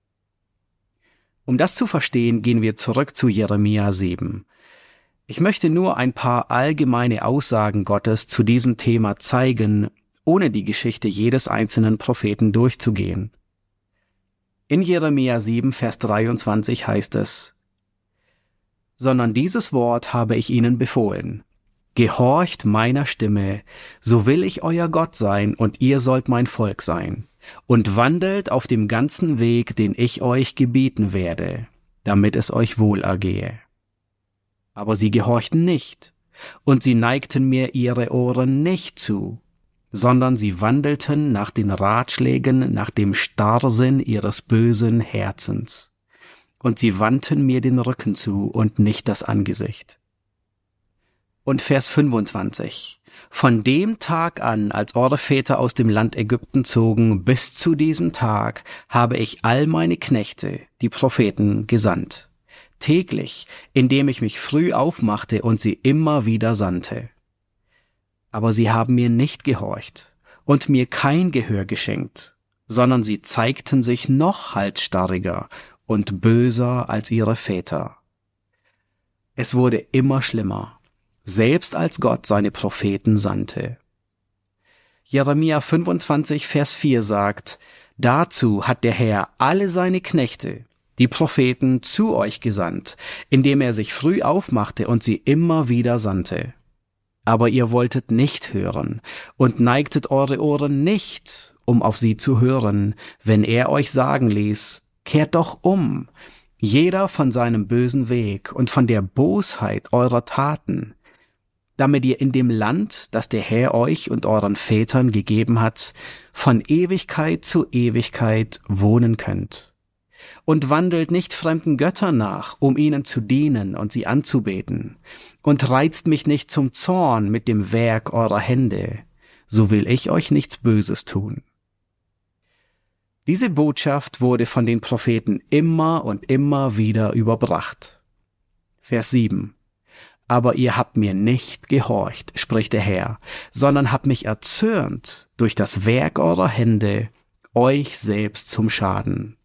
Um das zu verstehen, gehen wir zurück zu Jeremia sieben. Ich möchte nur ein paar allgemeine Aussagen Gottes zu diesem Thema zeigen, ohne die Geschichte jedes einzelnen Propheten durchzugehen. In Jeremia sieben, Vers dreiundzwanzig heißt es: Sondern dieses Wort habe ich ihnen befohlen. Gehorcht meiner Stimme, so will ich euer Gott sein und ihr sollt mein Volk sein. und wandelt auf dem ganzen Weg, den ich euch gebieten werde, damit es euch wohl ergehe. Aber sie gehorchten nicht, und sie neigten mir ihre Ohren nicht zu, sondern sie wandelten nach den Ratschlägen, nach dem Starrsinn ihres bösen Herzens. Und sie wandten mir den Rücken zu und nicht das Angesicht. Und Vers fünfundzwanzig. Von dem Tag an, als eure Väter aus dem Land Ägypten zogen, bis zu diesem Tag habe ich all meine Knechte, die Propheten, gesandt. Täglich, indem ich mich früh aufmachte und sie immer wieder sandte. Aber sie haben mir nicht gehorcht und mir kein Gehör geschenkt, sondern sie zeigten sich noch halsstarriger und böser als ihre Väter. Es wurde immer schlimmer, selbst als Gott seine Propheten sandte. Jeremia fünfundzwanzig, Vers vier sagt, dazu hat der Herr alle seine Knechte, die Propheten, zu euch gesandt, indem er sich früh aufmachte und sie immer wieder sandte. Aber ihr wolltet nicht hören und neigtet eure Ohren nicht, um auf sie zu hören, wenn er euch sagen ließ, kehrt doch um, jeder von seinem bösen Weg und von der Bosheit eurer Taten, damit ihr in dem Land, das der Herr euch und euren Vätern gegeben hat, von Ewigkeit zu Ewigkeit wohnen könnt. Und wandelt nicht fremden Göttern nach, um ihnen zu dienen und sie anzubeten, und reizt mich nicht zum Zorn mit dem Werk eurer Hände, so will ich euch nichts Böses tun. Diese Botschaft wurde von den Propheten immer und immer wieder überbracht. Vers sieben. Aber ihr habt mir nicht gehorcht, spricht der Herr, sondern habt mich erzürnt durch das Werk eurer Hände, euch selbst zum Schaden.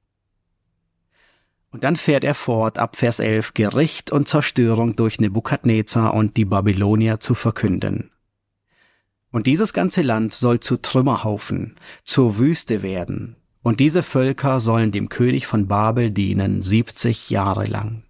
Und dann fährt er fort, ab Vers elf, Gericht und Zerstörung durch Nebukadnezar und die Babylonier zu verkünden. Und dieses ganze Land soll zu Trümmerhaufen, zur Wüste werden, und diese Völker sollen dem König von Babel dienen, siebzig Jahre lang.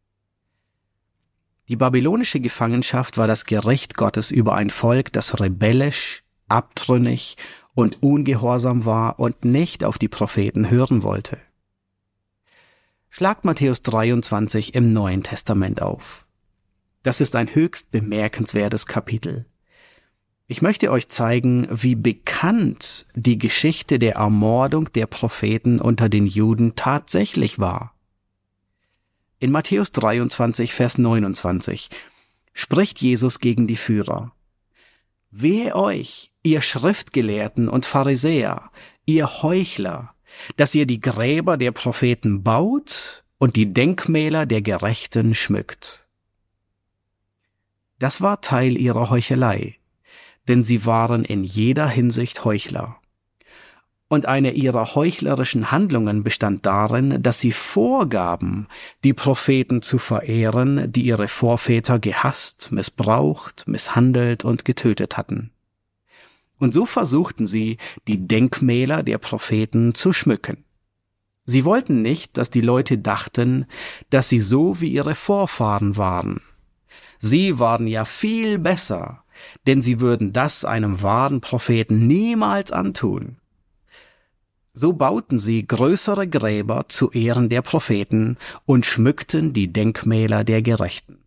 Die babylonische Gefangenschaft war das Gericht Gottes über ein Volk, das rebellisch, abtrünnig und ungehorsam war und nicht auf die Propheten hören wollte. Schlagt Matthäus dreiundzwanzig im Neuen Testament auf. Das ist ein höchst bemerkenswertes Kapitel. Ich möchte euch zeigen, wie bekannt die Geschichte der Ermordung der Propheten unter den Juden tatsächlich war. In Matthäus dreiundzwanzig, Vers neunundzwanzig spricht Jesus gegen die Führer. Wehe euch, ihr Schriftgelehrten und Pharisäer, ihr Heuchler, dass ihr die Gräber der Propheten baut und die Denkmäler der Gerechten schmückt. Das war Teil ihrer Heuchelei, denn sie waren in jeder Hinsicht Heuchler. Und eine ihrer heuchlerischen Handlungen bestand darin, dass sie vorgaben, die Propheten zu verehren, die ihre Vorväter gehasst, missbraucht, misshandelt und getötet hatten. Und so versuchten sie, die Denkmäler der Propheten zu schmücken. Sie wollten nicht, dass die Leute dachten, dass sie so wie ihre Vorfahren waren. Sie waren ja viel besser, denn sie würden das einem wahren Propheten niemals antun. So bauten sie größere Gräber zu Ehren der Propheten und schmückten die Denkmäler der Gerechten.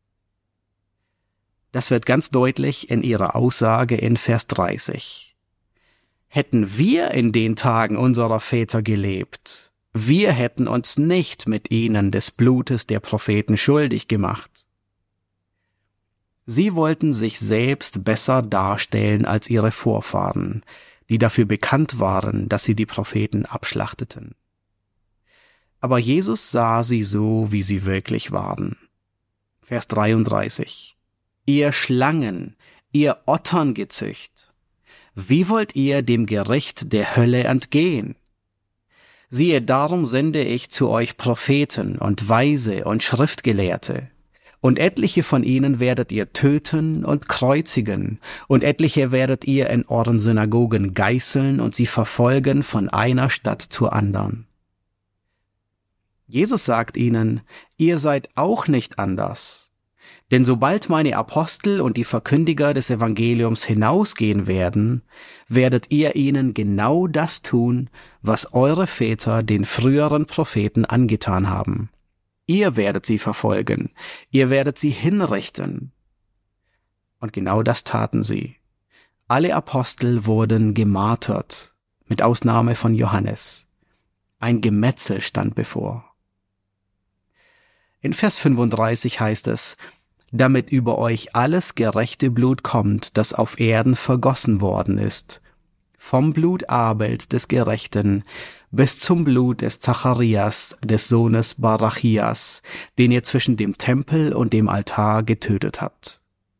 Das wird ganz deutlich in ihrer Aussage in Vers dreißig. Hätten wir in den Tagen unserer Väter gelebt, wir hätten uns nicht mit ihnen des Blutes der Propheten schuldig gemacht. Sie wollten sich selbst besser darstellen als ihre Vorfahren, die dafür bekannt waren, dass sie die Propheten abschlachteten. Aber Jesus sah sie so, wie sie wirklich waren. Vers dreiunddreißig. Ihr Schlangen, ihr Otterngezücht, wie wollt ihr dem Gericht der Hölle entgehen? Siehe, darum sende ich zu euch Propheten und Weise und Schriftgelehrte, und etliche von ihnen werdet ihr töten und kreuzigen, und etliche werdet ihr in euren Synagogen geißeln und sie verfolgen von einer Stadt zur andern. Jesus sagt ihnen, ihr seid auch nicht anders. Denn sobald meine Apostel und die Verkündiger des Evangeliums hinausgehen werden, werdet ihr ihnen genau das tun, was eure Väter den früheren Propheten angetan haben. Ihr werdet sie verfolgen, ihr werdet sie hinrichten. Und genau das taten sie. Alle Apostel wurden gemartert, mit Ausnahme von Johannes. Ein Gemetzel stand bevor. In Vers fünfunddreißig heißt es, damit über euch alles gerechte Blut kommt, das auf Erden vergossen worden ist, vom Blut Abels des Gerechten bis zum Blut des Zacharias, des Sohnes Barachias, den ihr zwischen dem Tempel und dem Altar getötet habt.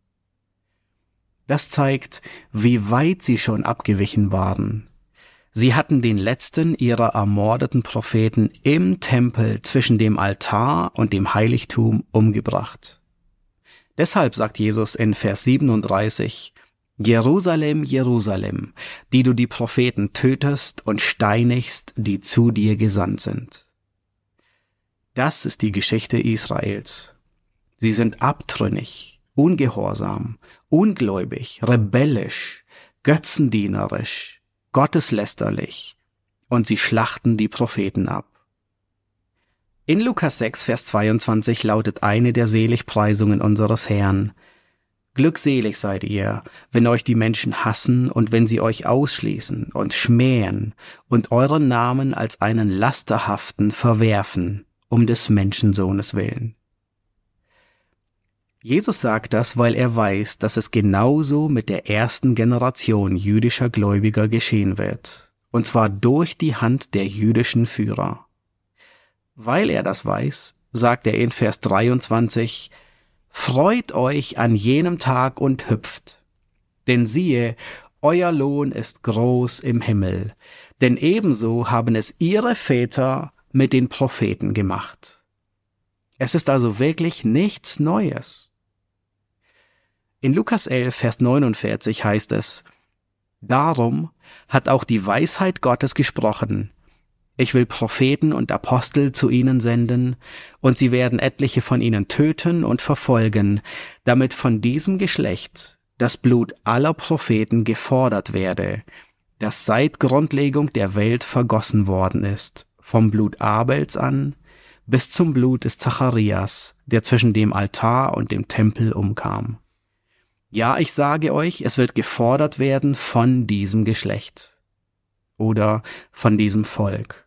Das zeigt, wie weit sie schon abgewichen waren. Sie hatten den letzten ihrer ermordeten Propheten im Tempel zwischen dem Altar und dem Heiligtum umgebracht. Deshalb sagt Jesus in Vers siebenunddreißig, Jerusalem, Jerusalem, die du die Propheten tötest und steinigst, die zu dir gesandt sind. Das ist die Geschichte Israels. Sie sind abtrünnig, ungehorsam, ungläubig, rebellisch, götzendienerisch, gotteslästerlich, und sie schlachten die Propheten ab. In Lukas sechs, Vers zweiundzwanzig lautet eine der Seligpreisungen unseres Herrn: Glückselig seid ihr, wenn euch die Menschen hassen und wenn sie euch ausschließen und schmähen und euren Namen als einen Lasterhaften verwerfen, um des Menschensohnes willen. Jesus sagt das, weil er weiß, dass es genauso mit der ersten Generation jüdischer Gläubiger geschehen wird, und zwar durch die Hand der jüdischen Führer. Weil er das weiß, sagt er in Vers dreiundzwanzig, Freut euch an jenem Tag und hüpft, denn siehe, euer Lohn ist groß im Himmel, denn ebenso haben es ihre Väter mit den Propheten gemacht. Es ist also wirklich nichts Neues. In Lukas elf, Vers neunundvierzig heißt es, Darum hat auch die Weisheit Gottes gesprochen, ich will Propheten und Apostel zu ihnen senden, und sie werden etliche von ihnen töten und verfolgen, damit von diesem Geschlecht das Blut aller Propheten gefordert werde, das seit Grundlegung der Welt vergossen worden ist, vom Blut Abels an bis zum Blut des Zacharias, der zwischen dem Altar und dem Tempel umkam. Ja, ich sage euch, es wird gefordert werden von diesem Geschlecht oder von diesem Volk.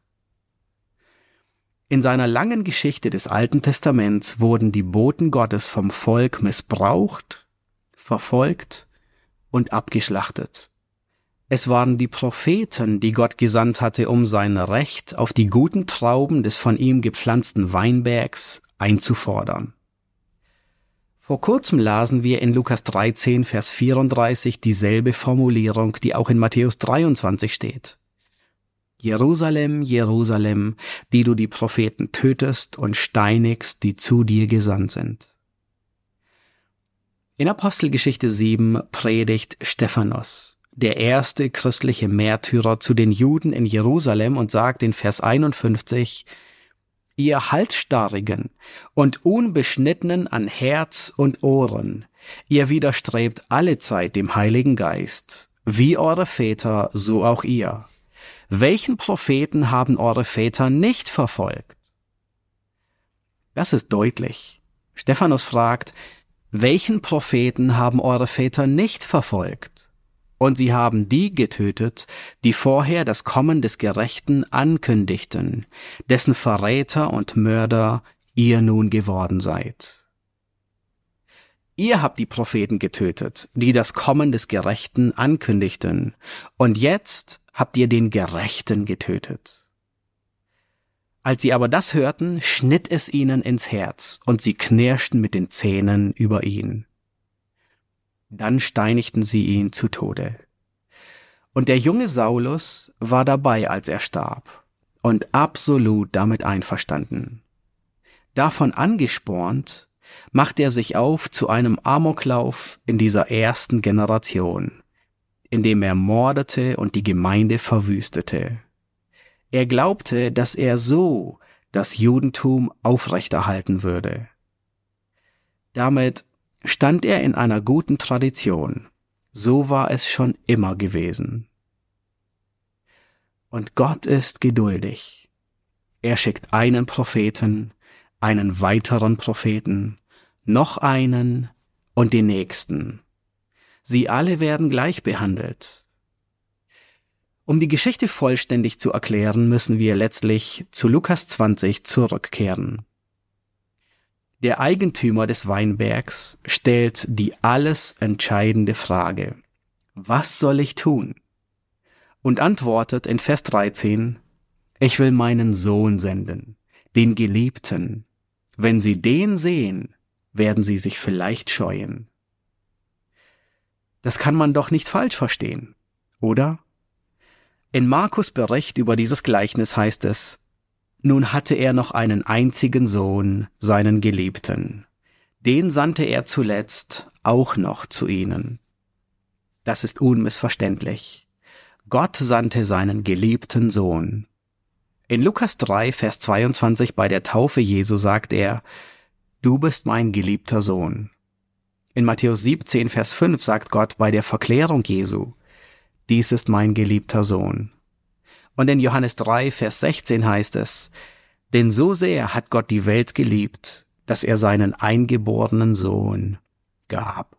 In seiner langen Geschichte des Alten Testaments wurden die Boten Gottes vom Volk missbraucht, verfolgt und abgeschlachtet. Es waren die Propheten, die Gott gesandt hatte, um sein Recht auf die guten Trauben des von ihm gepflanzten Weinbergs einzufordern. Vor kurzem lasen wir in Lukas dreizehn, Vers vierunddreißig dieselbe Formulierung, die auch in Matthäus dreiundzwanzig steht. Jerusalem, Jerusalem, die du die Propheten tötest und steinigst, die zu dir gesandt sind. In Apostelgeschichte sieben predigt Stephanus, der erste christliche Märtyrer, zu den Juden in Jerusalem und sagt in Vers einundfünfzig, Ihr Halsstarrigen und Unbeschnittenen an Herz und Ohren, ihr widerstrebt allezeit dem Heiligen Geist, wie eure Väter, so auch ihr. Welchen Propheten haben eure Väter nicht verfolgt? Das ist deutlich. Stephanus fragt, welchen Propheten haben eure Väter nicht verfolgt? Und sie haben die getötet, die vorher das Kommen des Gerechten ankündigten, dessen Verräter und Mörder ihr nun geworden seid. Ihr habt die Propheten getötet, die das Kommen des Gerechten ankündigten, und jetzt habt ihr den Gerechten getötet. Als sie aber das hörten, schnitt es ihnen ins Herz, und sie knirschten mit den Zähnen über ihn. Dann steinigten sie ihn zu Tode. Und der junge Saulus war dabei, als er starb, und absolut damit einverstanden. Davon angespornt, macht er sich auf zu einem Amoklauf in dieser ersten Generation, indem er mordete und die Gemeinde verwüstete. Er glaubte, dass er so das Judentum aufrechterhalten würde. Damit stand er in einer guten Tradition. So war es schon immer gewesen. Und Gott ist geduldig. Er schickt einen Propheten, einen weiteren Propheten, noch einen und den nächsten. Sie alle werden gleich behandelt. Um die Geschichte vollständig zu erklären, müssen wir letztlich zu Lukas zwanzig zurückkehren. Der Eigentümer des Weinbergs stellt die alles entscheidende Frage: Was soll ich tun? Und antwortet in Vers dreizehn: Ich will meinen Sohn senden, den Geliebten. Wenn sie den sehen, werden sie sich vielleicht scheuen. Das kann man doch nicht falsch verstehen, oder? In Markus' Bericht über dieses Gleichnis heißt es: Nun hatte er noch einen einzigen Sohn, seinen Geliebten. Den sandte er zuletzt auch noch zu ihnen. Das ist unmissverständlich. Gott sandte seinen geliebten Sohn. In Lukas drei, Vers zweiundzwanzig bei der Taufe Jesu sagt er: Du bist mein geliebter Sohn. In Matthäus siebzehn, Vers fünf sagt Gott bei der Verklärung Jesu: Dies ist mein geliebter Sohn. Und in Johannes drei, Vers sechzehn heißt es: Denn so sehr hat Gott die Welt geliebt, dass er seinen eingeborenen Sohn gab.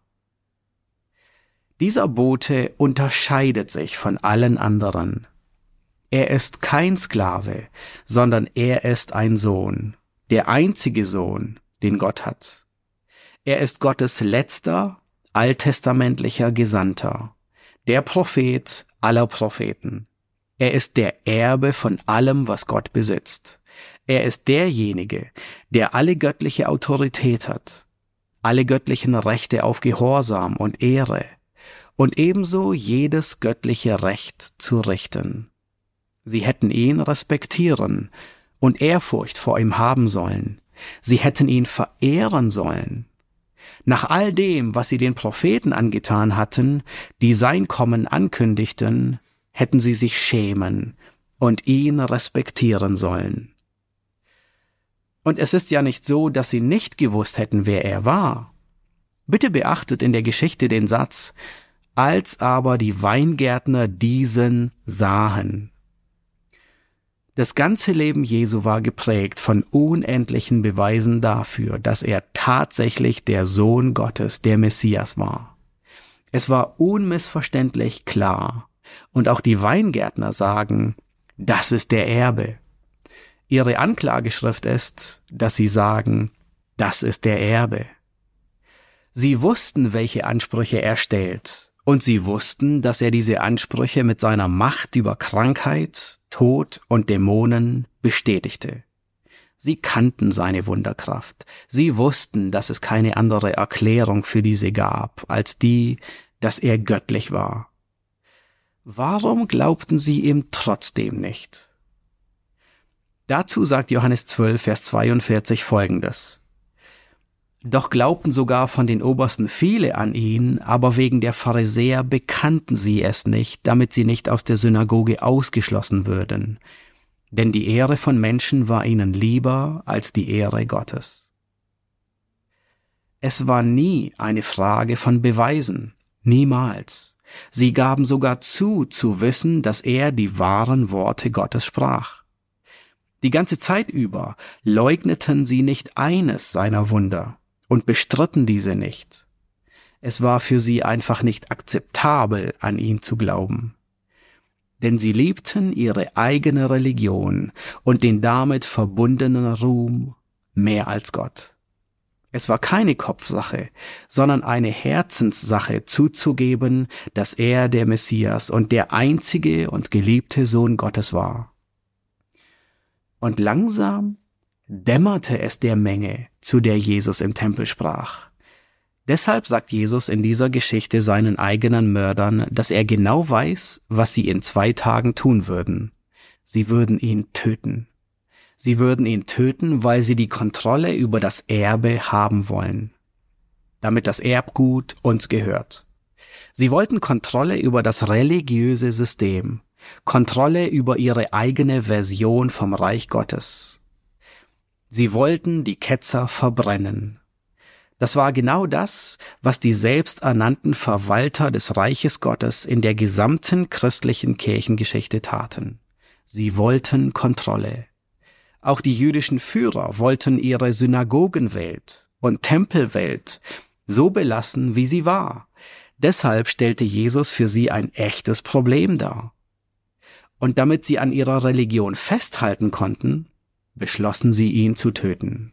Dieser Bote unterscheidet sich von allen anderen. Er ist kein Sklave, sondern er ist ein Sohn, der einzige Sohn, den Gott hat. Er ist Gottes letzter, alttestamentlicher Gesandter, der Prophet aller Propheten. Er ist der Erbe von allem, was Gott besitzt. Er ist derjenige, der alle göttliche Autorität hat, alle göttlichen Rechte auf Gehorsam und Ehre und ebenso jedes göttliche Recht zu richten. Sie hätten ihn respektieren und Ehrfurcht vor ihm haben sollen. Sie hätten ihn verehren sollen. Nach all dem, was sie den Propheten angetan hatten, die sein Kommen ankündigten, hätten sie sich schämen und ihn respektieren sollen. Und es ist ja nicht so, dass sie nicht gewusst hätten, wer er war. Bitte beachtet in der Geschichte den Satz: Als aber die Weingärtner diesen sahen. Das ganze Leben Jesu war geprägt von unendlichen Beweisen dafür, dass er tatsächlich der Sohn Gottes, der Messias war. Es war unmissverständlich klar. Und auch die Weingärtner sagen: Das ist der Erbe. Ihre Anklageschrift ist, dass sie sagen: Das ist der Erbe. Sie wussten, welche Ansprüche er stellt. Und sie wussten, dass er diese Ansprüche mit seiner Macht über Krankheit, Tod und Dämonen bestätigte. Sie kannten seine Wunderkraft. Sie wussten, dass es keine andere Erklärung für diese gab, als die, dass er göttlich war. Warum glaubten sie ihm trotzdem nicht? Dazu sagt Johannes zwölf, Vers zweiundvierzig Folgendes: Doch glaubten sogar von den Obersten viele an ihn, aber wegen der Pharisäer bekannten sie es nicht, damit sie nicht aus der Synagoge ausgeschlossen würden. Denn die Ehre von Menschen war ihnen lieber als die Ehre Gottes. Es war nie eine Frage von Beweisen, niemals. Sie gaben sogar zu, zu wissen, dass er die wahren Worte Gottes sprach. Die ganze Zeit über leugneten sie nicht eines seiner Wunder und bestritten diese nicht. Es war für sie einfach nicht akzeptabel, an ihn zu glauben. Denn sie liebten ihre eigene Religion und den damit verbundenen Ruhm mehr als Gott. Es war keine Kopfsache, sondern eine Herzenssache zuzugeben, dass er der Messias und der einzige und geliebte Sohn Gottes war. Und langsam dämmerte es der Menge, zu der Jesus im Tempel sprach. Deshalb sagt Jesus in dieser Geschichte seinen eigenen Mördern, dass er genau weiß, was sie in zwei Tagen tun würden. Sie würden ihn töten. Sie würden ihn töten, weil sie die Kontrolle über das Erbe haben wollen, damit das Erbgut uns gehört. Sie wollten Kontrolle über das religiöse System, Kontrolle über ihre eigene Version vom Reich Gottes. Sie wollten die Ketzer verbrennen. Das war genau das, was die selbsternannten Verwalter des Reiches Gottes in der gesamten christlichen Kirchengeschichte taten. Sie wollten Kontrolle. Auch die jüdischen Führer wollten ihre Synagogenwelt und Tempelwelt so belassen, wie sie war. Deshalb stellte Jesus für sie ein echtes Problem dar. Und damit sie an ihrer Religion festhalten konnten, beschlossen sie, ihn zu töten.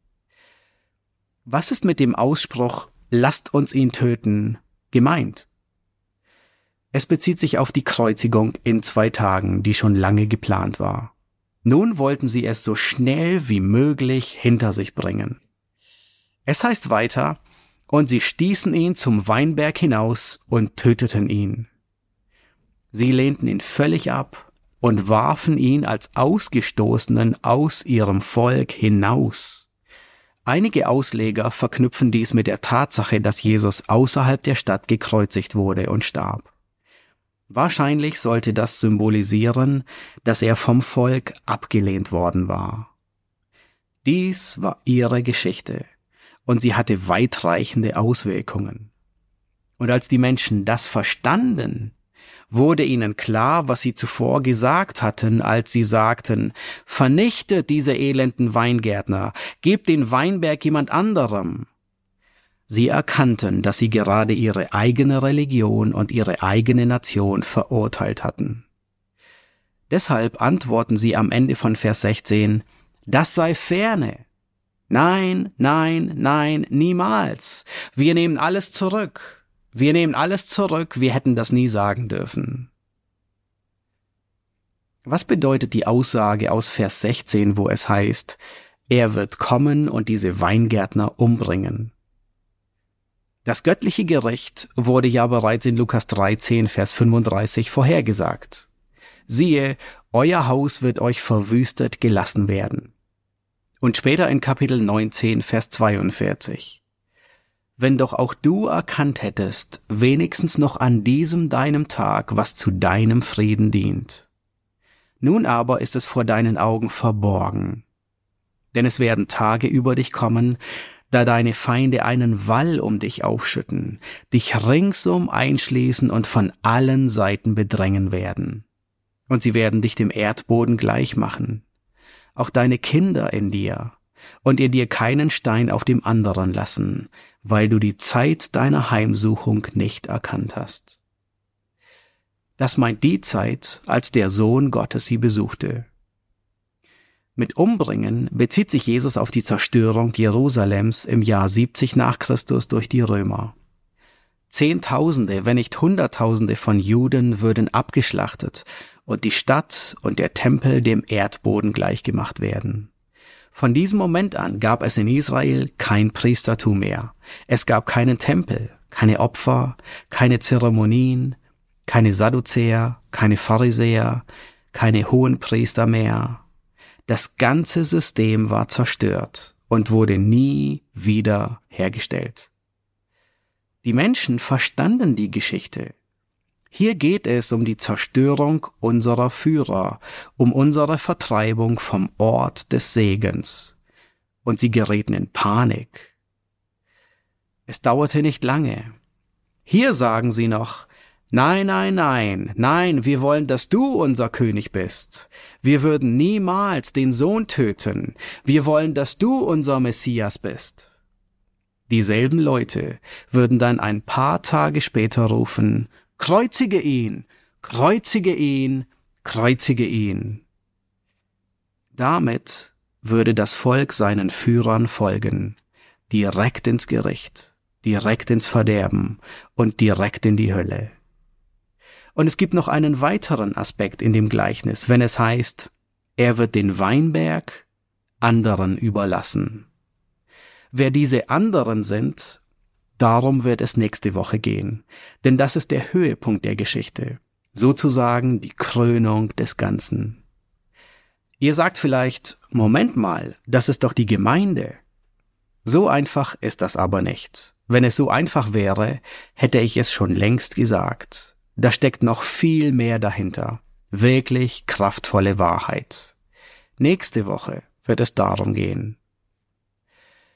Was ist mit dem Ausspruch, lasst uns ihn töten, gemeint? Es bezieht sich auf die Kreuzigung in zwei Tagen, die schon lange geplant war. Nun wollten sie es so schnell wie möglich hinter sich bringen. Es heißt weiter, und sie stießen ihn zum Weinberg hinaus und töteten ihn. Sie lehnten ihn völlig ab und warfen ihn als Ausgestoßenen aus ihrem Volk hinaus. Einige Ausleger verknüpfen dies mit der Tatsache, dass Jesus außerhalb der Stadt gekreuzigt wurde und starb. Wahrscheinlich sollte das symbolisieren, dass er vom Volk abgelehnt worden war. Dies war ihre Geschichte und sie hatte weitreichende Auswirkungen. Und als die Menschen das verstanden, wurde ihnen klar, was sie zuvor gesagt hatten, als sie sagten, vernichtet diese elenden Weingärtner, gebt den Weinberg jemand anderem. Sie erkannten, dass sie gerade ihre eigene Religion und ihre eigene Nation verurteilt hatten. Deshalb antworten sie am Ende von Vers sechzehn, das sei ferne. Nein, nein, nein, niemals. Wir nehmen alles zurück. Wir nehmen alles zurück, wir hätten das nie sagen dürfen. Was bedeutet die Aussage aus Vers sechzehn, wo es heißt, er wird kommen und diese Weingärtner umbringen? Das göttliche Gericht wurde ja bereits in Lukas dreizehn, Vers fünfunddreißig vorhergesagt. Siehe, euer Haus wird euch verwüstet gelassen werden. Und später in Kapitel neunzehn, Vers zweiundvierzig. Wenn doch auch du erkannt hättest, wenigstens noch an diesem deinem Tag, was zu deinem Frieden dient. Nun aber ist es vor deinen Augen verborgen. Denn es werden Tage über dich kommen, da deine Feinde einen Wall um dich aufschütten, dich ringsum einschließen und von allen Seiten bedrängen werden. Und sie werden dich dem Erdboden gleich machen, auch deine Kinder in dir, und ihr dir keinen Stein auf dem anderen lassen, weil du die Zeit deiner Heimsuchung nicht erkannt hast. Das meint die Zeit, als der Sohn Gottes sie besuchte. Mit Umbringen bezieht sich Jesus auf die Zerstörung Jerusalems im Jahr siebzig nach Christus durch die Römer. Zehntausende, wenn nicht Hunderttausende von Juden würden abgeschlachtet und die Stadt und der Tempel dem Erdboden gleichgemacht werden. Von diesem Moment an gab es in Israel kein Priestertum mehr. Es gab keinen Tempel, keine Opfer, keine Zeremonien, keine Sadduzäer, keine Pharisäer, keine Hohenpriester mehr. Das ganze System war zerstört und wurde nie wieder hergestellt. Die Menschen verstanden die Geschichte. Hier geht es um die Zerstörung unserer Führer, um unsere Vertreibung vom Ort des Segens. Und sie gerieten in Panik. Es dauerte nicht lange. Hier sagen sie noch, nein, nein, nein, nein, wir wollen, dass du unser König bist. Wir würden niemals den Sohn töten. Wir wollen, dass du unser Messias bist. Dieselben Leute würden dann ein paar Tage später rufen, kreuzige ihn, kreuzige ihn, kreuzige ihn. Damit würde das Volk seinen Führern folgen, direkt ins Gericht, direkt ins Verderben und direkt in die Hölle. Und es gibt noch einen weiteren Aspekt in dem Gleichnis, wenn es heißt, er wird den Weinberg anderen überlassen. Wer diese anderen sind, darum wird es nächste Woche gehen, denn das ist der Höhepunkt der Geschichte, sozusagen die Krönung des Ganzen. Ihr sagt vielleicht, Moment mal, das ist doch die Gemeinde. So einfach ist das aber nicht. Wenn es so einfach wäre, hätte ich es schon längst gesagt. Da steckt noch viel mehr dahinter. Wirklich kraftvolle Wahrheit. Nächste Woche wird es darum gehen.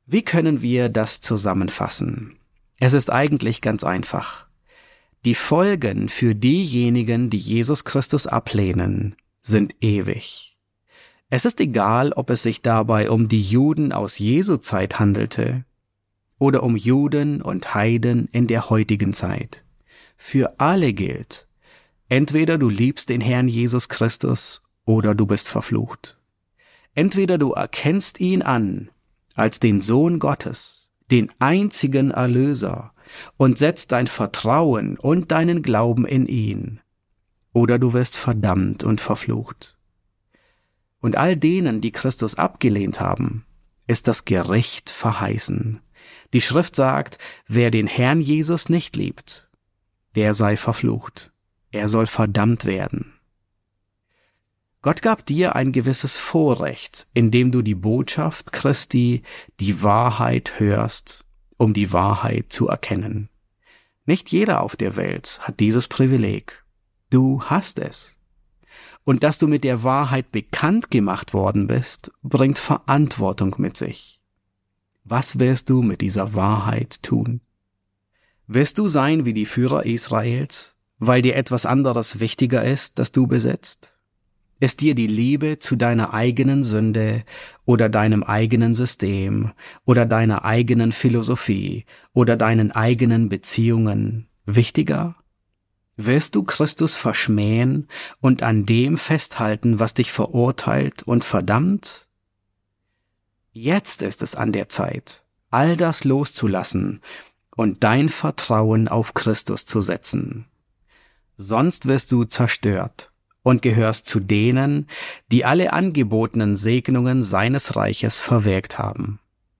Wie können wir das zusammenfassen? Es ist eigentlich ganz einfach. Die Folgen für diejenigen, die Jesus Christus ablehnen, sind ewig. Es ist egal, ob es sich dabei um die Juden aus Jesu Zeit handelte oder um Juden und Heiden in der heutigen Zeit. Für alle gilt, entweder du liebst den Herrn Jesus Christus oder du bist verflucht. Entweder du erkennst ihn an als den Sohn Gottes, den einzigen Erlöser, und setzt dein Vertrauen und deinen Glauben in ihn, oder du wirst verdammt und verflucht. Und all denen, die Christus abgelehnt haben, ist das Gericht verheißen. Die Schrift sagt, wer den Herrn Jesus nicht liebt, der sei verflucht. Er soll verdammt werden. Gott gab dir ein gewisses Vorrecht, indem du die Botschaft Christi, die Wahrheit hörst, um die Wahrheit zu erkennen. Nicht jeder auf der Welt hat dieses Privileg. Du hast es. Und dass du mit der Wahrheit bekannt gemacht worden bist, bringt Verantwortung mit sich. Was wirst du mit dieser Wahrheit tun? Wirst du sein wie die Führer Israels, weil dir etwas anderes wichtiger ist, das du besitzt? Ist dir die Liebe zu deiner eigenen Sünde oder deinem eigenen System oder deiner eigenen Philosophie oder deinen eigenen Beziehungen wichtiger? Wirst du Christus verschmähen und an dem festhalten, was dich verurteilt und verdammt? Jetzt ist es an der Zeit, all das loszulassen und dein Vertrauen auf Christus zu setzen. Sonst wirst du zerstört und gehörst zu denen, die alle angebotenen Segnungen seines Reiches verwirkt haben.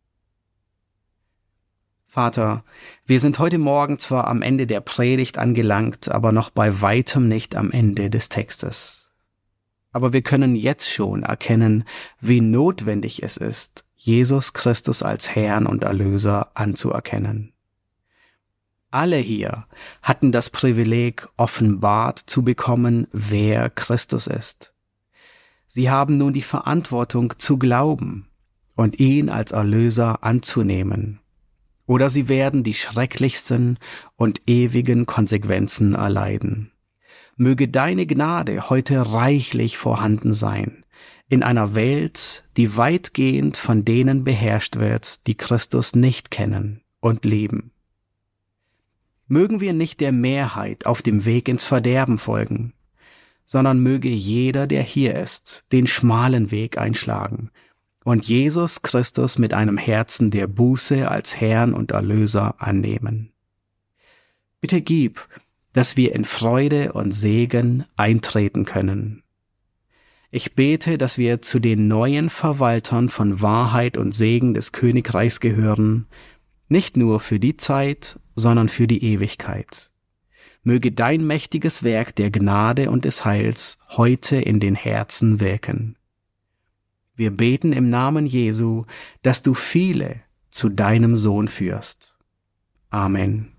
Vater, wir sind heute Morgen zwar am Ende der Predigt angelangt, aber noch bei weitem nicht am Ende des Textes. Aber wir können jetzt schon erkennen, wie notwendig es ist, Jesus Christus als Herrn und Erlöser anzuerkennen. Alle hier hatten das Privileg, offenbart zu bekommen, wer Christus ist. Sie haben nun die Verantwortung zu glauben und ihn als Erlöser anzunehmen. Oder sie werden die schrecklichsten und ewigen Konsequenzen erleiden. Möge deine Gnade heute reichlich vorhanden sein, in einer Welt, die weitgehend von denen beherrscht wird, die Christus nicht kennen und lieben. Mögen wir nicht der Mehrheit auf dem Weg ins Verderben folgen, sondern möge jeder, der hier ist, den schmalen Weg einschlagen und Jesus Christus mit einem Herzen der Buße als Herrn und Erlöser annehmen. Bitte gib, dass wir in Freude und Segen eintreten können. Ich bete, dass wir zu den neuen Verwaltern von Wahrheit und Segen des Königreichs gehören, nicht nur für die Zeit, sondern für die Ewigkeit. Möge dein mächtiges Werk der Gnade und des Heils heute in den Herzen wirken. Wir beten im Namen Jesu, dass du viele zu deinem Sohn führst. Amen.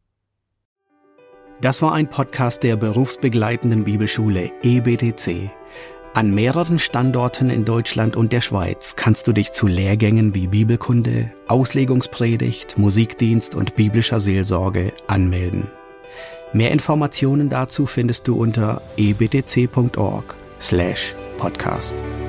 Das war ein Podcast der berufsbegleitenden Bibelschule E B T C. An mehreren Standorten in Deutschland und der Schweiz kannst du dich zu Lehrgängen wie Bibelkunde, Auslegungspredigt, Musikdienst und biblischer Seelsorge anmelden. Mehr Informationen dazu findest du unter e b t c punkt org slash podcast.